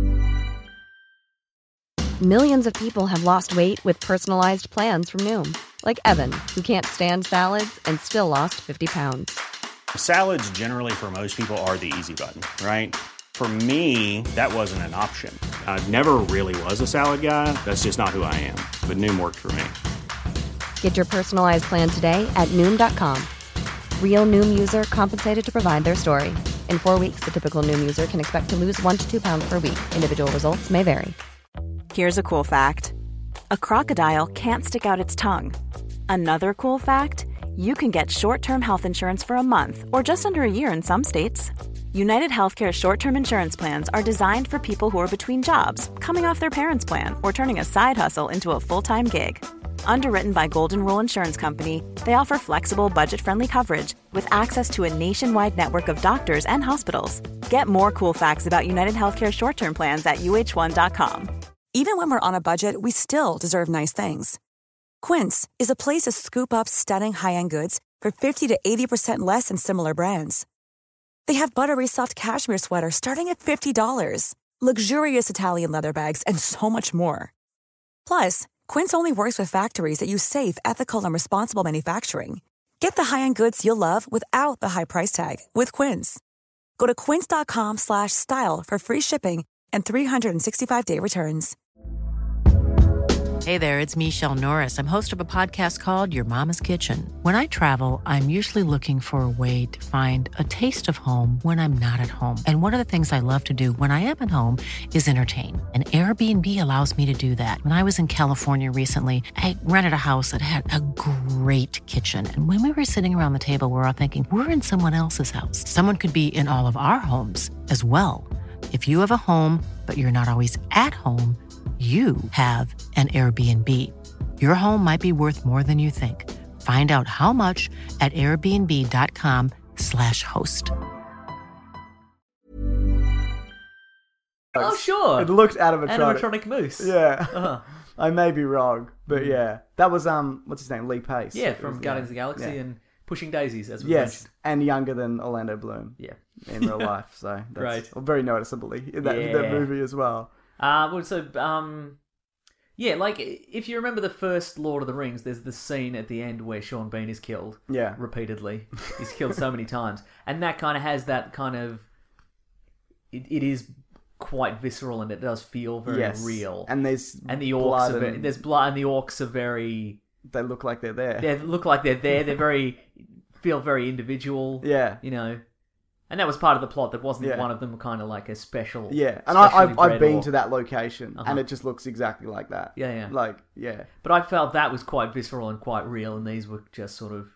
Millions of people have lost weight with personalized plans from Noom. Like Evan, who can't stand salads and still lost fifty pounds. Salads generally for most people are the easy button, right? For me, that wasn't an option. I never really was a salad guy. That's just not who I am. But Noom worked for me. Get your personalized plan today at Noom dot com. Real Noom user compensated to provide their story. In four weeks, the typical Noom user can expect to lose one to two pounds per week. Individual results may vary. Here's a cool fact. A crocodile can't stick out its tongue. Another cool fact, you can get short-term health insurance for a month or just under a year in some states. United Healthcare short-term insurance plans are designed for people who are between jobs, coming off their parents' plan, or turning a side hustle into a full-time gig. Underwritten by Golden Rule Insurance Company, they offer flexible, budget-friendly coverage with access to a nationwide network of doctors and hospitals. Get more cool facts about United Healthcare short-term plans at U H one dot com. Even when we're on a budget, we still deserve nice things. Quince is a place to scoop up stunning high-end goods for fifty to eighty percent less than similar brands. They have buttery soft cashmere sweaters starting at fifty dollars, luxurious Italian leather bags, and so much more. Plus, Quince only works with factories that use safe, ethical, and responsible manufacturing. Get the high-end goods you'll love without the high price tag with Quince. Go to quince dot com slash style for free shipping and three sixty-five day returns. Hey there, it's Michelle Norris. I'm host of a podcast called Your Mama's Kitchen. When I travel, I'm usually looking for a way to find a taste of home when I'm not at home. And one of the things I love to do when I am at home is entertain. And Airbnb allows me to do that. When I was in California recently, I rented a house that had a great kitchen. And when we were sitting around the table, we were all thinking, we're in someone else's house. Someone could be in all of our homes as well. If you have a home, but you're not always at home, you have an Airbnb. Your home might be worth more than you think. Find out how much at airbnb.com slash host. Oh, sure. It looked animatronic. Animatronic moose. Yeah. Uh-huh. I may be wrong, but yeah. That was, um, what's his name? Lee Pace. Yeah, It from was, Guardians yeah. of the Galaxy Yeah. and Pushing Daisies, as we Yes, mentioned. and younger than Orlando Bloom. Yeah. In real life, so that's Right. well, very noticeably in that, in that Yeah. movie as well. Uh, well, so, um, yeah, like, if you remember the first Lord of the Rings, there's the scene at the end where Sean Bean is killed. Yeah. Repeatedly. He's killed so many times. And that kind of has that kind of... It, it is quite visceral and it does feel very Yes. real. And there's And the orcs blood are very... and There's blood and the orcs are very... they look like they're there. They look like they're there. They're very... feel very individual. Yeah. You know... And that was part of the plot. That wasn't Yeah. one of them kind of like a special... Yeah, and I, specially I've, I've bred been orc. to that location, Uh-huh. and it just looks exactly like that. Yeah, yeah. Like, yeah. But I felt that was quite visceral and quite real, and these were just sort of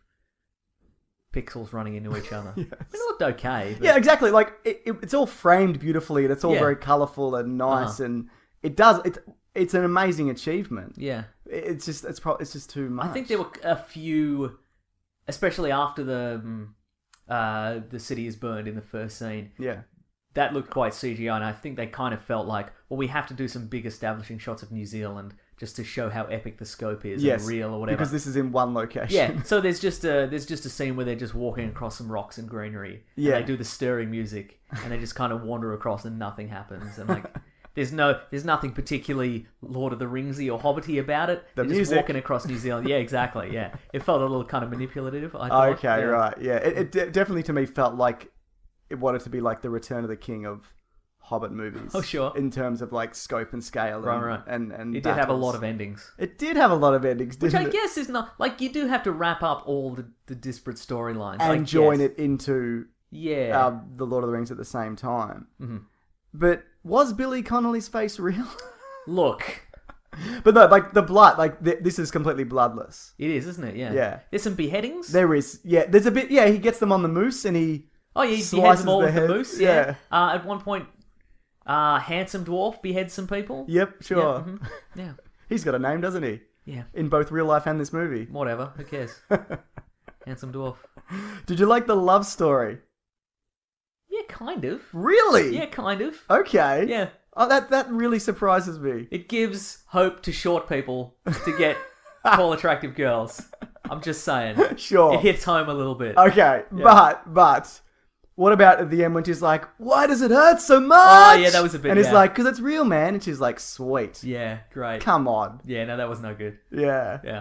pixels running into each other. Yes. I mean, it looked okay. But... Yeah, exactly. Like, it, it, it's all framed beautifully, and it's all Yeah. very colourful and nice, Uh-huh. and it does... It, it's an amazing achievement. Yeah. It- It's just it's pro- it's just too much. I think there were a few, especially after the um, uh, the city is burned in the first scene. Yeah. That looked quite C G I, and I think they kind of felt like, well, we have to do some big establishing shots of New Zealand just to show how epic the scope is Yes, and real or whatever. because this is in one location. Yeah, so there's just a there's just a scene where they're just walking across some rocks and greenery. And Yeah. they do the stirring music, and they just kind of wander across, and nothing happens. And like, there's no there's nothing particularly Lord of the Ringsy or Hobbity about it. The they're music. just walking across New Zealand. Yeah, exactly. Yeah, it felt a little kind of manipulative. I thought. Okay, Yeah. right. Yeah, it, it de- definitely to me felt like it wanted to be like the Return of the King of Hobbit movies. Oh, sure. In terms of like scope and scale. And, Right, right. And, and It did have a battles. lot of endings. It did have a lot of endings, Which didn't I it? guess is not... Like, you do have to wrap up all the, the disparate storylines. I And join guess. it into Yeah. um, the Lord of the Rings at the same time. Mm-hmm. But was Billy Connolly's face real? Look, But no, like the blood, like th- this is completely bloodless. it is, isn't it? Yeah. Yeah. There's some beheadings. There is, yeah. There's a bit, yeah. He gets them on the moose, and he Oh, yeah, he beheads slices them all the with head. the moose. Yeah. Uh, at one point, uh, handsome dwarf beheads some people. Yep, sure. Yeah. mhm. Yeah. He's got a name, doesn't he? Yeah. In both real life and this movie. Whatever. Who cares? Handsome dwarf. Did you like the love story? Yeah, kind of. Really? Yeah, kind of. Okay. Yeah. Oh, that that really surprises me. It gives hope to short people to get tall, attractive girls. I'm just saying. Sure. It hits home a little bit. Okay, Yeah. but but what about at the end when she's like, "Why does it hurt so much?" Oh, yeah, that was a bit, And he's yeah. like, "Because it's real, man." And she's like, "Sweet." Yeah, great. Come on. Yeah, no, that was no good. Yeah. Yeah.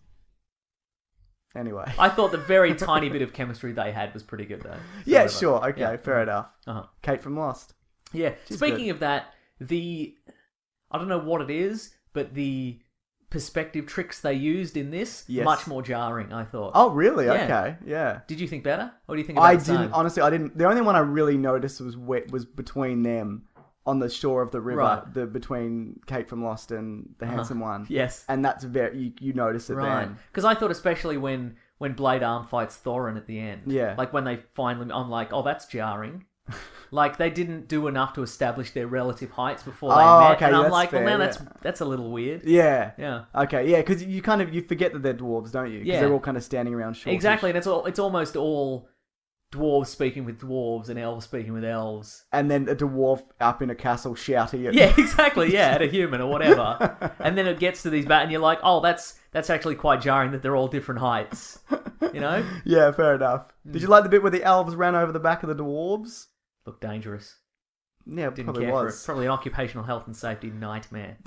Anyway. I thought the very tiny bit of chemistry they had was pretty good, though. So yeah, whatever. sure. Okay, Yeah. fair enough. Uh-huh. Kate from Lost. Yeah. She's Speaking good. of that, the I don't know what it is, but the perspective tricks they used in this Yes. much more jarring. I thought. Oh, really? Yeah. Okay. Yeah. Did you think better, or do you think about I the same? didn't. Honestly, I didn't. The only one I really noticed was wet was between them on the shore of the river. Right. The between Kate from Lost and the handsome one. Yes. And that's very you, you notice it Right. then. Because I thought, especially when when Blade Arm fights Thorin at the end. Yeah. Like when they finally, I'm like, oh, that's jarring. Like they didn't do enough to establish their relative heights before they Oh, met, okay, and I'm that's like, well, fair, now that's yeah. that's a little weird. Yeah. Yeah. Okay. Yeah, because you kind of you forget that they're dwarves, don't you? Because Yeah. they're all kind of standing around short. Exactly, and it's all it's almost all dwarves speaking with dwarves and elves speaking with elves. And then a dwarf up in a castle shouting at Yeah, exactly. Yeah, at a human or whatever, and then it gets to these bat, and you're like, oh, that's that's actually quite jarring that they're all different heights. You know, Yeah, fair enough. Hmm. Did you like the bit where the elves ran over the back of the dwarves? look dangerous. Yeah, it Didn't probably care for it. was. Probably an occupational health and safety nightmare.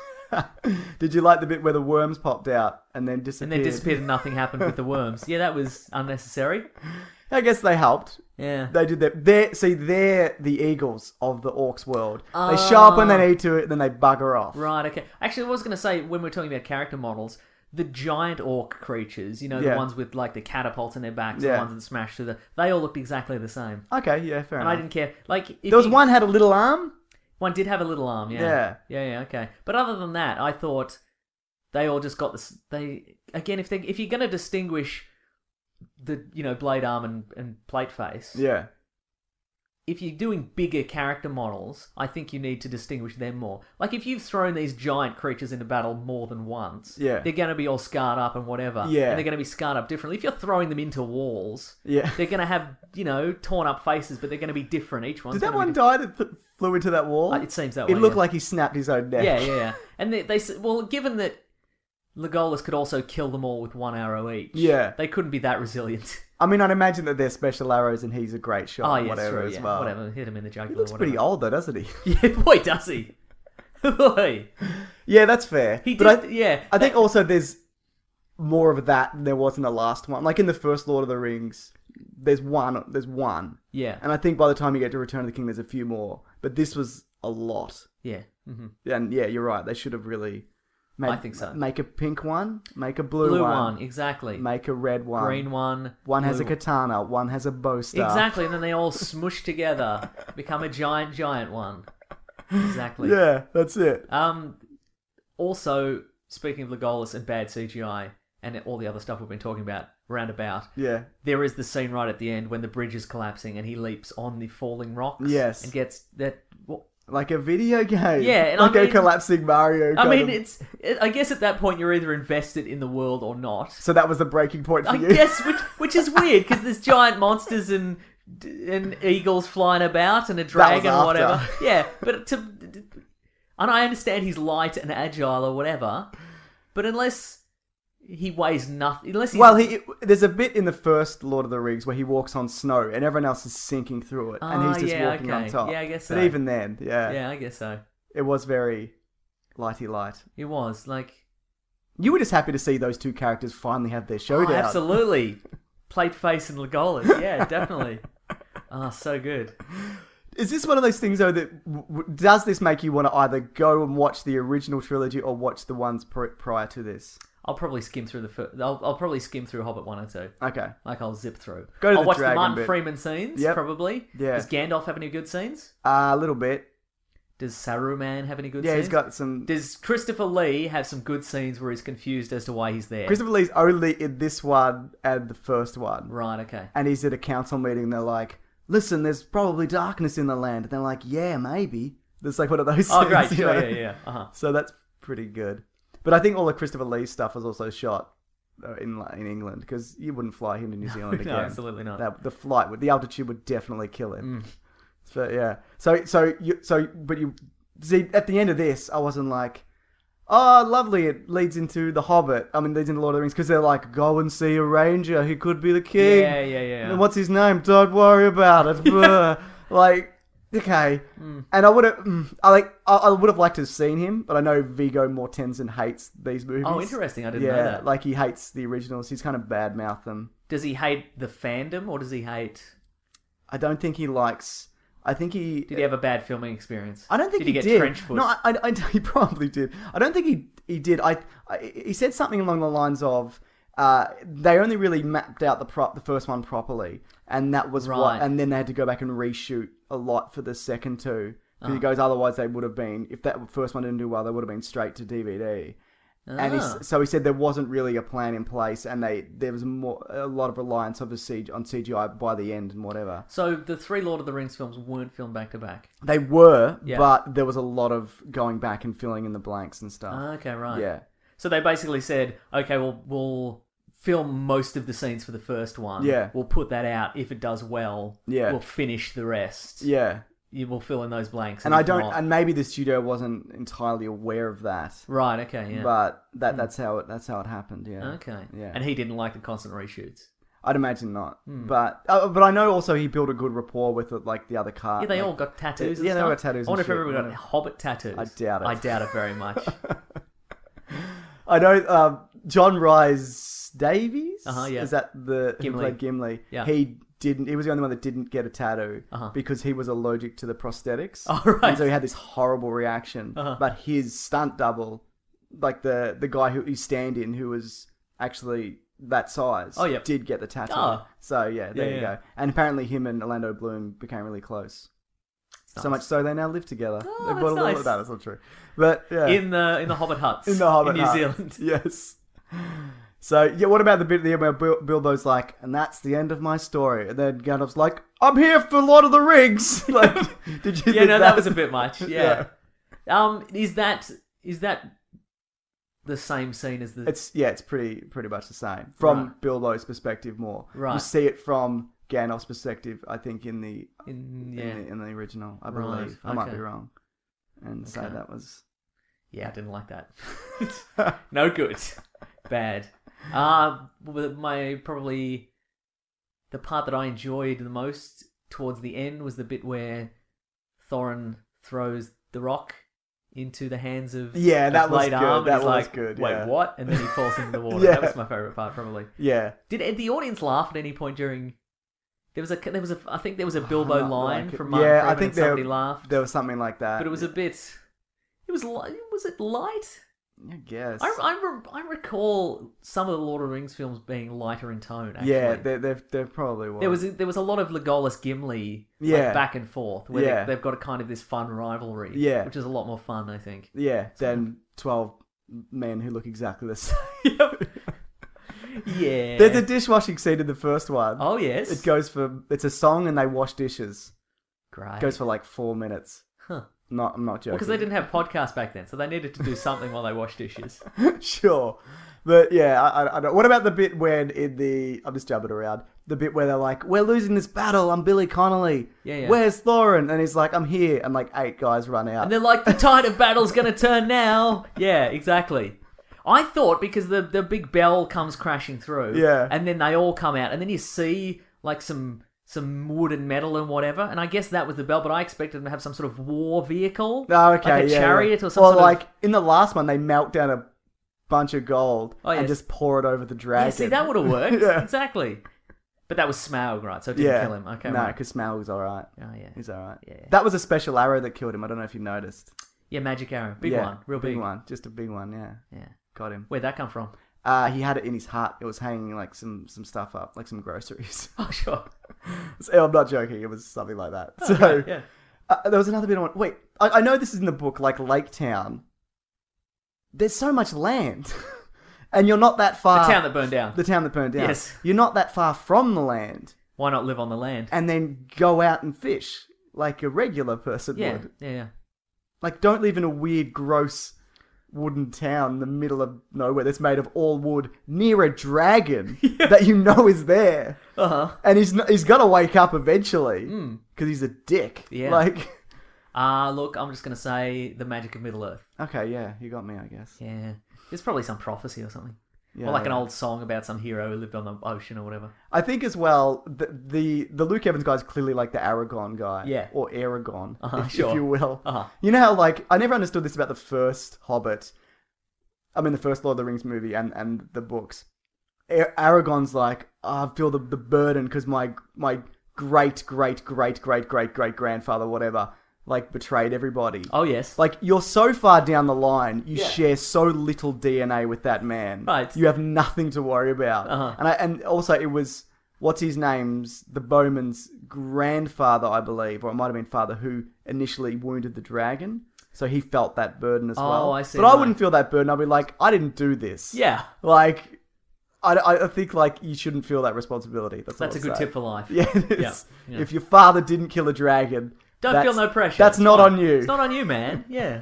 Did you like the bit where the worms popped out and then disappeared? And then disappeared and nothing happened with the worms. Yeah, that was unnecessary. I guess they helped. Yeah. They did that. They're, see, they're the eagles of the orcs world. They show up when they need to, and then they bugger off. Right, okay. Actually, I was going to say, when we're talking about character models, the giant orc creatures, you know, Yeah. the ones with like the catapults in their backs, Yeah. the ones that smash through the... They all looked exactly the same. Okay, yeah, fair And enough. I didn't care. Like, if There was you- one had a little arm. One did have a little arm, yeah. Yeah. Yeah, yeah, okay. But other than that, I thought they all just got this... They Again, if they if you're going to distinguish the, you know, blade arm and, and plate face... Yeah. If you're doing bigger character models, I think you need to distinguish them more. Like, if you've thrown these giant creatures into battle more than once, Yeah. they're going to be all scarred up and whatever. Yeah. And they're going to be scarred up differently. If you're throwing them into walls, Yeah. they're going to have, you know, torn up faces, but they're going to be different. Each one's Did that gonna one be die that th- flew into that wall? Uh, it seems that It way, looked yeah. like he snapped his own neck. Yeah, yeah, yeah. And they, they s- well, given that Legolas could also kill them all with one arrow each, Yeah. they couldn't be that resilient. I mean, I'd imagine that they're special arrows and he's a great shot. Oh, yeah, whatever true, as yeah. well. Whatever, hit him in the He jugular. looks whatever. pretty old though, doesn't he? Yeah, boy, does he. Boy. Yeah, that's fair. He but did, I, yeah. I think also there's more of that than there was in the last one. Like in the first Lord of the Rings, there's one. There's one. Yeah. And I think by the time you get to Return of the King, there's a few more. But this was a lot. Yeah. hmm And yeah, you're right. They should have really. Made, I think so. Make a pink one. Make a blue, Blue one. one, exactly. Make a red one. Green one. One has a blue- katana. One has a bow staff. Exactly, and then they all smush together, become a giant, giant one. Exactly. Yeah, that's it. Um. Also, speaking of Legolas and bad C G I and all the other stuff we've been talking about roundabout, Yeah. there is the scene right at the end when the bridge is collapsing and he leaps on the falling rocks. Yes. And gets that. Well, Like a video game. Yeah, and like I a mean- collapsing Mario. I kind mean, of- it's. It, I guess at that point you're either invested in the world or not. So that was the breaking point for I you. guess, which which is weird because there's giant monsters and and eagles flying about and a dragon or after. whatever. Yeah, but to and I understand he's light and agile or whatever, but unless he weighs nothing, unless he's, Well, he there's a bit in the first Lord of the Rings where he walks on snow and everyone else is sinking through it, and Ah, he's just yeah, walking okay. on top. Yeah, I guess But so. even then, yeah, yeah, I guess so. it was very lighty light. It was like You were just happy to see those two characters finally have their oh, showdown. absolutely, Plateface and Legolas. Yeah, definitely. Ah, so good. Is this one of those things though that w- w- does this make you want to either go and watch the original trilogy or watch the ones pr- prior to this? I'll probably skim through the. Fir- I'll, I'll probably skim through Hobbit one or two. Okay. Like I'll zip through. Go to I'll the watch the dragon Martin bit. Freeman scenes. Yep. Probably. Yeah. Does Gandalf have any good scenes? Uh, a little bit. Does Saruman have any good Yeah, scenes? he's got some. Does Christopher Lee have some good scenes where he's confused as to why he's there? Christopher Lee's only in this one and the first one. Right. Okay. And he's at a council meeting and they're like, listen, there's probably darkness in the land. And they're like, yeah, maybe. There's like one of those Oh, scenes, great. you Sure. know? Yeah. Yeah. Uh huh. So that's pretty good. But I think all of Christopher Lee's stuff was also shot uh, in in England because you wouldn't fly him to New Zealand No, again. absolutely not. That, the flight, would the altitude would definitely kill him. Mm. So yeah. So so you so but you see, at the end of this, I wasn't like, oh, lovely, it leads into The Hobbit. I mean, leads into Lord of the Rings, because they're like, go and see a ranger, he could be the king. Yeah, yeah, yeah. And what's his name? Don't worry about it. Blah. Like, okay. Mm. And I would have, I like, I, I would have liked to have seen him, but I know Viggo Mortensen hates these movies. Oh, interesting. I didn't yeah, know that. like he hates the originals. He's kind of badmouth them. Does he hate the fandom, or does he hate... I don't think he likes... I think he... Did he have a bad filming experience? I don't think did he, he get did. trench foot? No, I, I, I, he probably did. I don't think he he did. I, I he said something along the lines of uh, they only really mapped out the prop the first one properly, and that was right. what. And then they had to go back and reshoot a lot for the second two. Because oh. he goes, otherwise they would have been, if that first one didn't do well, they would have been straight to D V D. Ah. And he, so he said there wasn't really a plan in place, and they there was more a lot of reliance of the C G, on C G I by the end and whatever. So the three Lord of the Rings films weren't filmed back to back. They were, yeah. but there was a lot of going back and filling in the blanks and stuff. Ah, okay, right. Yeah. So they basically said, okay, well, we'll film most of the scenes for the first one. Yeah. We'll put that out. If it does well, yeah. we'll finish the rest. Yeah. You will fill in those blanks. And, and I don't, not... and maybe the studio wasn't entirely aware of that. Right. Okay. Yeah. But that mm. that's how it that's how it happened. Yeah. Okay. Yeah. And he didn't like the constant reshoots. I'd imagine not. Mm. But uh, but I know also he built a good rapport with like the other cast. Yeah, they like, all got tattoos. It, yeah, and they stuff. all got tattoos. I wonder and if shit. everyone got Hobbit tattoos. I doubt it. I doubt it very much. I know uh, John Rhys Davies. Uh-huh, yeah. Is that the Gimli. who played Gimli? Yeah. He didn't. He was the only one that didn't get a tattoo uh-huh. because he was allergic to the prosthetics. Oh, right. And so he had this horrible reaction. Uh-huh. But his stunt double, like the the guy who his stand-in, who was actually that size, oh, yep. did get the tattoo. Oh. So yeah, there yeah, you yeah. go. And apparently him and Orlando Bloom became really close. Nice. So much so they now live together. Oh, they that's bought a little nice. of that. That's not true. But yeah, in the in the Hobbit huts in the Hobbit in New hut. Zealand. Yes. So yeah, what about the bit where Bil- Bilbo's like, and that's the end of my story, and then Gandalf's like, I'm here for Lord of the Rings. Like, did you? Yeah, think no, that... that was a bit much. Yeah. yeah. Um, is that is that the same scene as the? It's yeah, it's pretty pretty much the same from right. Bilbo's perspective more. Right. You see it from Gandalf's perspective, I think, in the in yeah in the, in the original. I right. believe I okay. might be wrong, and okay. so that was. Yeah, I didn't like that. No good, bad. Uh, my probably the part that I enjoyed the most towards the end was the bit where Thorin throws the rock into the hands of yeah, that was Blade good. Arm, that and he's was like, good. Wait, yeah. what? And then he falls into the water. Yeah. That was my favorite part, probably. Yeah. Did the audience laugh at any point during? There was a there was a I think there was a Bilbo Not line like from Martin yeah, Freeman I think and there, somebody laughed, there was something like that. but it was a bit. It was li- was it light? I guess. I, I, re- I recall some of the Lord of the Rings films being lighter in tone. Actually. Yeah, they they they probably was. There was there was a lot of Legolas Gimli, Yeah. like, back and forth, where Yeah. they, they've got a kind of this fun rivalry, Yeah. which is a lot more fun, I think. Yeah, than twelve men who look exactly the same. Yeah. There's a dishwashing scene in the first one. Oh yes. It goes for it's a song and they wash dishes. Great. It goes for like four minutes. Huh. Not, I'm not joking. Well, because they didn't have podcasts back then, so they needed to do something while they washed dishes. Sure, but yeah, I, I, I don't. What about the bit when in the? I'm just jumping around. The bit where they're like, "We're losing this battle. I'm Billy Connolly. Yeah, yeah. Where's Thorin?" And he's like, "I'm here." And like eight guys run out. And they're like, "The tide of battle's going to turn now." Yeah, exactly. I thought because the the big bell comes crashing through, Yeah. and then they all come out, and then you see like some some wood and metal and whatever, and I guess that was the bell, but I expected them to have some sort of war vehicle, Oh, okay, like a yeah, chariot yeah. or some Or sort like of... in the last one, they melt down a bunch of gold Oh, and yes. just pour it over the dragon. Yeah, see, that would have worked. Yeah. Exactly. But that was Smaug, right? So it didn't Yeah. kill him. Okay, no, right. because Smaug's all right. Oh, yeah. He's all right. Yeah. That was a special arrow that killed him. I don't know if you noticed. Yeah, magic arrow. Big Yeah, one. Real big. big one. Just a big one. Yeah, Yeah. got him. Where'd that come from? Uh, he had it in his hut. It was hanging like some, some stuff up, like some groceries. Oh, sure. So, I'm not joking. It was something like that. Oh, So okay, yeah. uh, there was another bit I want. Wait, I, I know this is in the book, like Lake Town. There's so much land, and you're not that far. The town that burned down. The town that burned down. Yes. You're not that far from the land, Why not live on the land? and then go out and fish like a regular person Yeah, would. yeah, yeah. Like, don't live in a weird, gross wooden town in the middle of nowhere that's made of all wood near a dragon that you know is there. Uh-huh. And he's n- he's got to wake up eventually because he's a dick. Yeah. Like, Uh, look, I'm just going to say The Magic of Middle-earth. Okay, yeah, you got me, I guess. Yeah. There's probably some prophecy or something. Yeah, or like an yeah. old song about some hero who lived on the ocean or whatever. I think as well, the the, the Luke Evans guy is clearly like the Aragon guy. Yeah. Or Aragon, Uh-huh, if, sure. if you will. Uh-huh. You know how, like, I never understood this about the first Hobbit. I mean, the first Lord of the Rings movie and, and the books. A- Aragon's like, oh, I feel the, the burden because my my great, great, great, great, great, great grandfather, whatever, like, betrayed everybody. Oh, yes. Like, you're so far down the line, you Yeah. share so little D N A with that man. Right. You have nothing to worry about. Uh-huh. And I, and also, it was, what's his name's, the Bowman's grandfather, I believe, or it might have been father, who initially wounded the dragon. So he felt that burden as Oh, well. I see, But I right. wouldn't feel that burden. I'd be like, I didn't do this. Yeah. Like, I, I think, like, you shouldn't feel that responsibility. That's, That's all a I'd good say. tip for life. Yeah, it is. Yeah, yeah. If your father didn't kill a dragon... Don't that's- feel no pressure. That's It's not fine. on you. It's not on you, man. Yeah.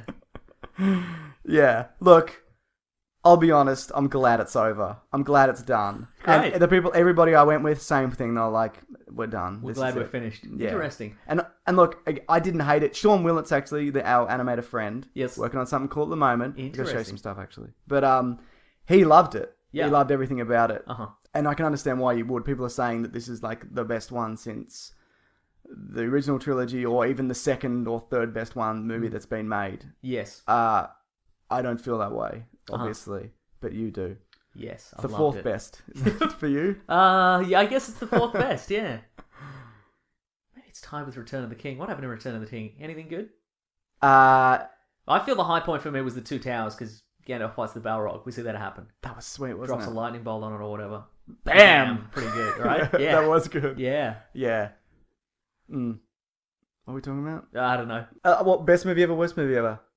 Yeah. Look, I'll be honest. I'm glad it's over. I'm glad it's done. Great. And the people, everybody I went with, same thing. They're like, we're done. We're This glad is we're it. finished. Yeah. Interesting. And and look, I, I didn't hate it. Sean Willits, actually, the, our animator friend, Yes. working on something cool at the moment. I'm gonna show you Interesting. some stuff actually. But um, he loved it. Yeah. He loved everything about it. Uh-huh. And I can understand why you would. People are saying that this is like the best one since the original trilogy, or even the second or third best one Mm. movie that's been made. Yes. Uh, I don't feel that way, Uh-huh. obviously, but you do. Yes. It's the I loved fourth it. best for you. Uh, yeah, I guess it's the fourth best, yeah. Maybe it's tied with Return of the King. What happened in Return of the King? Anything good? Uh, I feel the high point for me was the Two Towers, because Gandalf fights the Balrog. We see that happen. that was sweet, wasn't Drops it? a lightning bolt on it or whatever. Bam! Pretty good, right? Yeah. that was good. Yeah. Yeah. Mm. What are we talking about? I don't know. Uh, what best movie ever? Worst movie ever?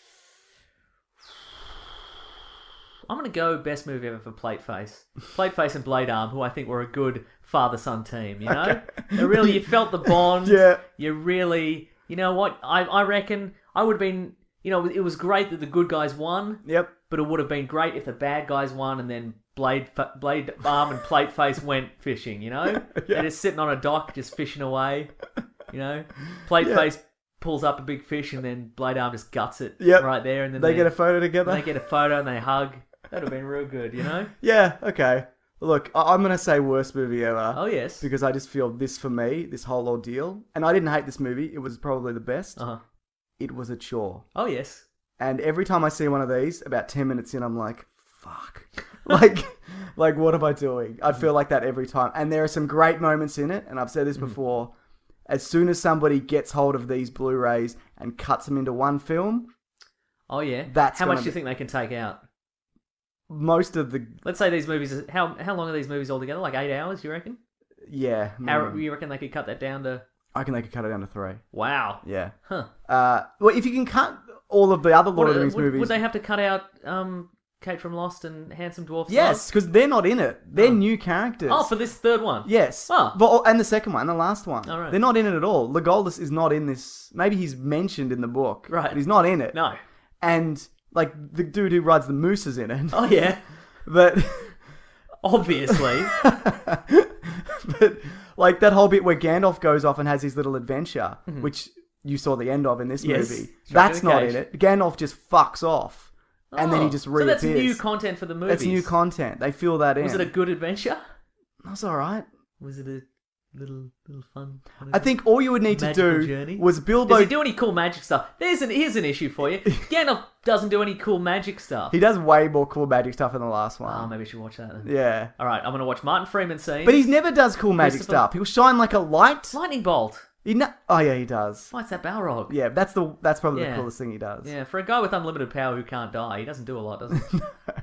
I'm going to go best movie ever for Plateface. Plateface and Blade Arm, who I think were a good father-son team, you know? Okay. They really, you felt the bond. Yeah. You really, you know what? I, I reckon I would have been, you know, it was great that the good guys won, Yep. but it would have been great if the bad guys won and then Blade Fa- Blade Arm and Plateface went fishing, you know? Yeah. They're just sitting on a dock, just fishing away, you know? Plateface pulls up a big fish and then Blade Arm just guts it Yep. right there. And then They get a photo together? They get a photo and they hug. That would have been real good, you know? Yeah, okay. Look, I- I'm going to say worst movie ever. Oh, yes. Because I just feel this for me, this whole ordeal. And I didn't hate this movie. It was probably the best. Uh-huh. It was a chore. Oh, yes. And every time I see one of these, about ten minutes in, I'm like, fuck. like, like, what am I doing? I feel like that every time. And there are some great moments in it. And I've said this before. As soon as somebody gets hold of these Blu-rays and cuts them into one film, Oh, yeah. That's How much gonna do you be- think they can take out? most of the... Let's say these movies, are- how how long are these movies altogether? Like eight hours, you reckon? Yeah. How mm, you reckon they could cut that down to? I reckon they could cut it down to three. Wow. Yeah. Huh. Uh, well, if you can cut all of the other Lord of the Would, Rings would, movies... would they have to cut out um, Kate from Lost and Handsome Dwarf's Yes, because they're not in it. They're new characters. Love? Oh, for this third one. Yes. Oh. But- and the second one, the last one. All right. They're not in it at all. Legolas is not in this. Maybe he's mentioned in the book. Right. But he's not in it. No. And, like, the dude who rides the moose is in it. Oh yeah. But, Obviously. but, like, that whole bit where Gandalf goes off and has his little adventure, which you saw the end of in this Yes. movie. Strapped That's in a not cage. in it. Gandalf just fucks off. And then he Oh, just So reappears. that's new content for the movies. That's new content. They fill that in. Was it a good adventure? That's all right. Was it a little little fun? I think all you would need to Magical do journey? was Bilbo. Does he do any cool magic stuff? There's an here's an issue for you. Gandalf doesn't do any cool magic stuff. He does way more cool magic stuff in the last one. Oh, maybe I should watch that then. Yeah. All right, I'm gonna watch Martin Freeman scene. But he never does cool magic Christopher- stuff. He'll shine like a light. Lightning bolt He no- oh yeah, he does. fights that Balrog. Yeah, that's the that's probably Yeah. the coolest thing he does. Yeah, for a guy with unlimited power who can't die, he doesn't do a lot, does he?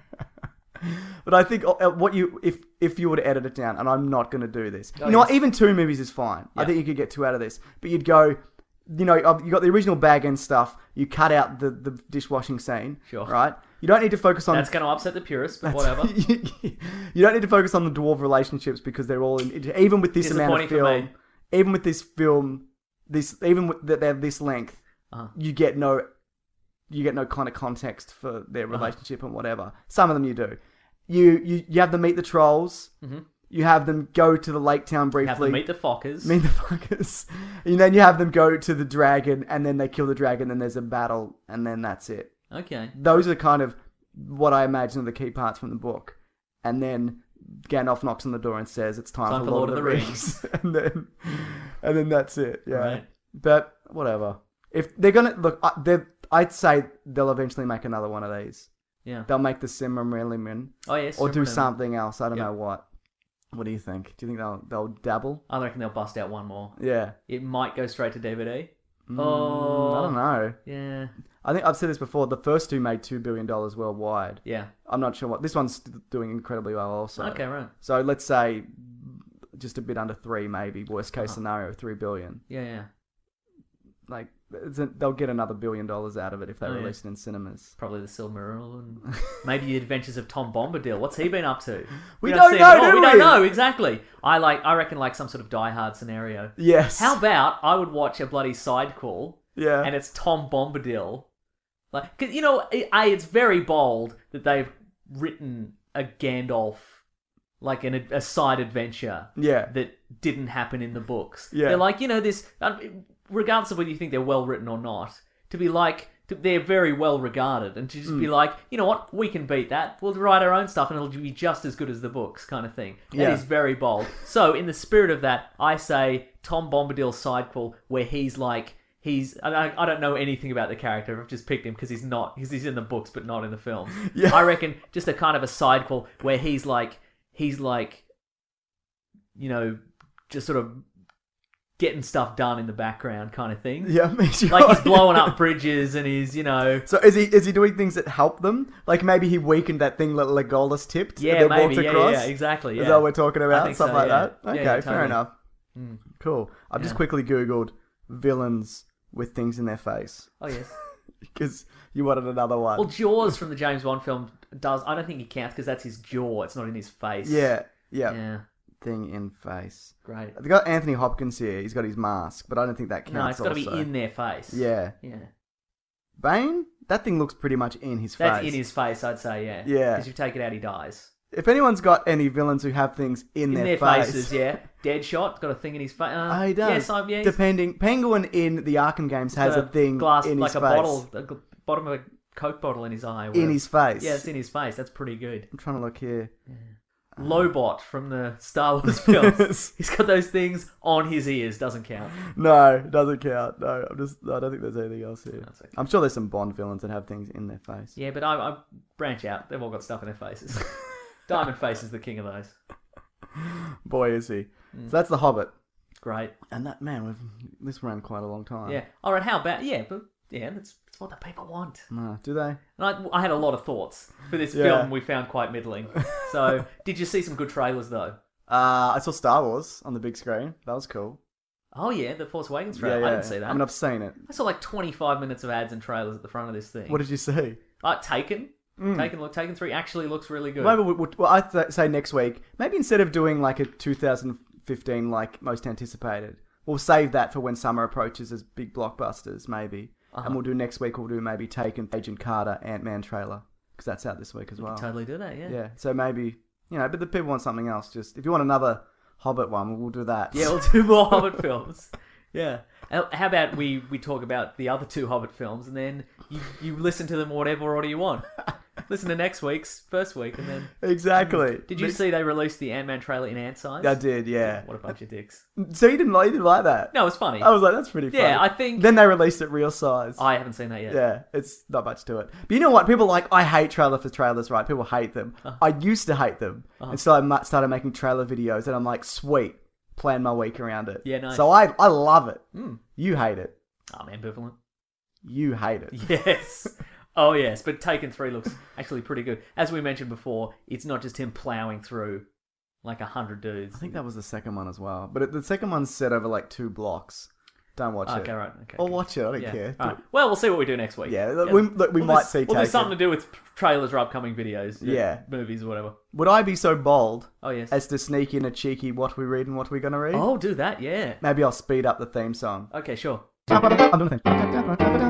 But I think uh, what you if if you were to edit it down, and I'm not going to do this. Oh, you know what? yes. Even two movies is fine. I Yeah. think you could get two out of this. But you'd go, you know, uh, you got the original bag end stuff. You cut out the, the dishwashing scene. Sure. Right. You don't need to focus on. That's going to upset the purists, but That's- whatever. you don't need to focus on the dwarf relationships because they're all in, even with this amount of Disappointing for film. me. Even with this film, this even with that they have this length, Uh-huh. you get no, you get no kind of context for their relationship and whatever. Some of them you do. You you you have them meet the trolls. Mhm. You have them go to the lake town briefly. Have them meet the Fockers. Meet the Fockers. And then you have them go to the dragon, and then they kill the dragon, and there's a battle, and then that's it. Okay. Those are kind of what I imagine are the key parts from the book. And then Gandalf knocks on the door and says, it's time, Time for Lord, of the, the Rings. and then and then that's it. Yeah. Right. But whatever. If they're going to... Look, they're, I'd say they'll eventually make another one of these. Yeah. They'll make the Silmarillion. Oh, yes. Or do Silmarillion. something else. I don't Yep. know what. What do you think? Do you think they'll they'll dabble? I reckon they'll bust out one more. Yeah. It might go straight to D V D. Mm, oh. I don't know. Yeah. I think I've said this before. The first two made two billion dollars worldwide. Yeah. I'm not sure what this one's doing incredibly well. Also. Okay, right. So let's say just a bit under three, maybe worst case Uh-huh. scenario, three billion. Yeah, yeah. Like it's a, they'll get another billion dollars out of it if they Oh, yeah. release it in cinemas. Probably the Silmarillion. Maybe the Adventures of Tom Bombadil. What's he been up to? We don't don't see him know, at all. do We we? don't know exactly. I like. I reckon like some sort of Die Hard scenario. Yes. How about I would watch a bloody side call Yeah. and it's Tom Bombadil. Like, cause you know, a it's very bold that they've written a Gandalf, like an, a side adventure. Yeah. That didn't happen in the books. Yeah. They're like, you know, this, regardless of whether you think they're well written or not, to be like, to, they're very well regarded, and to just Mm. be like, you know what, we can beat that. We'll write our own stuff, and it'll be just as good as the books, kind of thing. That Yeah. is very bold. So, in the spirit of that, I say Tom Bombadil's sidequel, where he's like, he's I, I don't know anything about the character. I've just picked him because he's not because he's in the books but not in the films. Yeah. I reckon just a kind of a sidequel where he's like he's like, you know, just sort of getting stuff done in the background, kind of thing. Yeah, makes you Like he's blowing up bridges and he's, you know. So is he is he doing things that help them? Like maybe he weakened that thing that Legolas tipped. Yeah, and then maybe. walked Yeah, across? yeah, exactly. Yeah. Is that what we're talking I about? think Something so, like yeah. that. Yeah, Okay, yeah, fair totally. enough. Mm. Cool. I've just Yeah. quickly googled villains with things in their face Oh yes. because you wanted another one. Well, Jaws from the James Bond film does. I don't think he counts because that's his jaw. It's not in his face. yeah, yeah, Yeah. Thing in face. Great. They've got Anthony Hopkins here. He's got his mask, but I don't think that counts. No, it's got to be also. in their face. Yeah, Yeah. Bane. That thing looks pretty much in his That's face. in his face, I'd say, yeah. Yeah. Because if you take it out, he dies. If anyone's got any villains who have things in, In their, their face, faces, yeah. Deadshot, got a thing in his face. Uh, Oh, he does. Yes, I'm, yeah. he's Depending, Penguin in the Arkham games has got a thing glass, in like his a face. bottle, the g- bottom of a Coke bottle in his eye. or in whatever. his face. Yeah, it's in his face. That's pretty good. I'm trying to look here. Lobot from the Star Wars films. He's got those things on his ears. Doesn't count. No, doesn't count. No, I'm just. I don't think there's anything else here. That's okay. I'm sure there's some Bond villains that have things in their face. Yeah, but I, I branch out. They've all got stuff in their faces. Diamond Face is the king of those. Boy, is he. So that's the Hobbit, Great. and that man, we've this ran quite a long time. Yeah. All right. How about yeah? But yeah, that's, that's what the people want. No, do they? And I, I had a lot of thoughts for this Yeah. film. We found quite middling. So, did you see some good trailers though? Uh, I saw Star Wars on the big screen. That was cool. Oh yeah, the Force Awakens trailer. I didn't see that. I mean, I've seen it. I saw like twenty-five minutes of ads and trailers at the front of this thing. What did you see? Uh, Taken. Taken look. Taken three actually looks really good. Maybe we, we, well, I'd th- say next week. Maybe instead of doing like a two thousand fifteen like most anticipated, we'll save that for when summer approaches as big blockbusters. Maybe, Uh-huh. and we'll do next week. We'll do maybe Taken, Agent Carter, Ant-Man trailer because that's out this week as well. Totally do that. Yeah. Yeah. So maybe you know, but the people want something else. Just if you want another Hobbit one, we'll do that. Yeah, we'll do more Hobbit films. Yeah. Uh, How about we, we talk about the other two Hobbit films and then you, you listen to them whatever order you want. Listen to next week's first week and then... exactly. Did you Next- see they released the Ant-Man trailer in ant size? I did. Yeah. What a bunch of dicks. So you didn't like you didn't like that? No, it's funny. I was like, that's pretty funny. Yeah, I think- Then they released it real size. I haven't seen that yet. Yeah, it's not much to it. But you know what? People are like, I hate trailer for trailers, right? People hate them. Uh-huh. I used to hate them. And so I ma- started making trailer videos, and I'm like, sweet, plan my week around it. Yeah, nice. So I, I love it. Mm. You hate it. I'm ambivalent. You hate it. Yes. Oh, yes. But Taken three looks actually pretty good. As we mentioned before, it's not just him ploughing through like a hundred dudes. I think that was the second one as well. But it, the second one's set over like two blocks. Don't watch it. Okay, right. Okay. Or okay. watch it. I don't Yeah. care. All right. Well, we'll see what we do next week. Yeah, look, we- look, we Well, might there's- see Well, there's Taken. something to do with trailers or upcoming videos. Yeah. Movies or whatever. Would I be so bold Oh, yes. as to sneak in a cheeky what we read and what we're going to read? Oh, do that, yeah. Maybe I'll speed up the theme song. Okay, sure. I'm doing the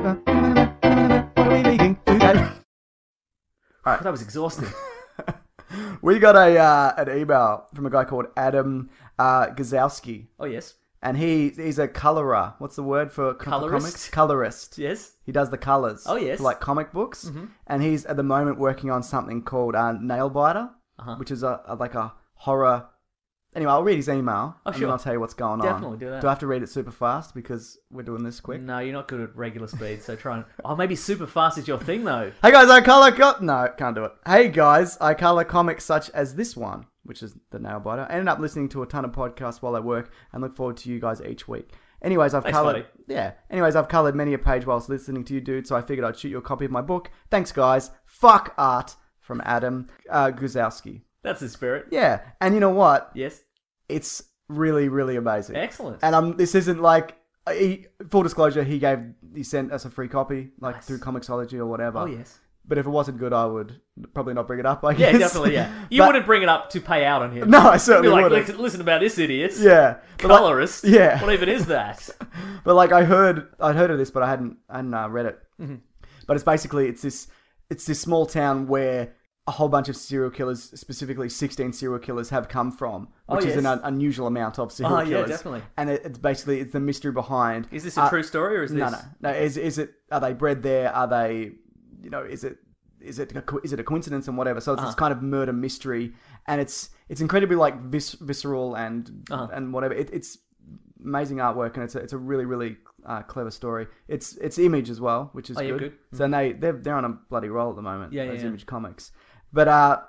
thing. What are we reading today? That was exhausting. We got a uh, an email from a guy called Adam uh, Gazowski. Oh, yes. And he he's a colorer. What's the word for, for Colorist? comics? Colorist. Yes. He does the colors. Oh, yes. For like comic books. Mm-hmm. And he's at the moment working on something called uh, Nailbiter, Uh-huh. which is a, a like a horror. Anyway, I'll read his email. Oh, and sure. then I'll tell you what's going on. Definitely do that. Do I have to read it super fast because we're doing this quick? No, you're not good at regular speed, so try and... Oh, maybe super fast is your thing, though. Hey guys, I color co- no, can't do it. Hey guys, I color comics such as this one, which is the Nailbiter. I ended up listening to a ton of podcasts while I work and look forward to you guys each week. Anyways, I've Thanks, colored buddy. yeah. Anyways, I've colored many a page whilst listening to you, dude. So I figured I'd shoot you a copy of my book. Thanks, guys. Fuck art from Adam uh, Guzowski. That's the spirit. Yeah, and you know what? Yes. It's really, really amazing. Excellent. And um, this isn't like he, full disclosure. He gave he sent us a free copy, like Nice. through Comixology or whatever. Oh, yes. But if it wasn't good, I would probably not bring it up. I Yeah, guess. definitely, yeah. You But- wouldn't bring it up to pay out on him. No, I You'd certainly be like, wouldn't. listen, listen about this idiot. Yeah, But like- Colorist. yeah. What even is that? But like I heard, I'd heard of this, but I hadn't, I hadn't uh, read it. Mm-hmm. But it's basically it's this, it's this small town where a whole bunch of serial killers, specifically sixteen serial killers, have come from, which Oh, is yes. an un- unusual amount of serial Oh, yeah, killers. definitely. And it, it's basically it's the mystery behind. Is this a uh, true story, or is this... No, no, no. Is is it? Are they bred there? Are they? You know, is it? Is it? A, co- is it a coincidence and whatever? So it's Uh-huh. this kind of murder mystery, and it's it's incredibly like vis- visceral and Uh-huh. and whatever. It, it's amazing artwork, and it's a, it's a really really uh, clever story. It's it's Image as well, which is Oh, yeah, good. good. So they they're they're on a bloody roll at the moment. Yeah, yeah, those yeah. Image comics, but uh.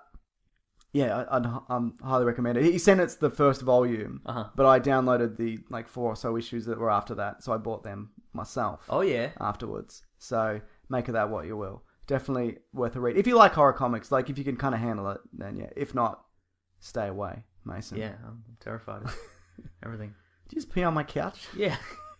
Yeah, I- I'd um, highly recommend it. He sent it's the first volume, Uh-huh. but I downloaded the like four or so issues that were after that, so I bought them myself Oh, yeah. afterwards. So make of that what you will. Definitely worth a read. If you like horror comics, like if you can kind of handle it, then yeah. If not, stay away, Mason. Yeah, I'm terrified of everything. Did you just pee on my couch? Yeah.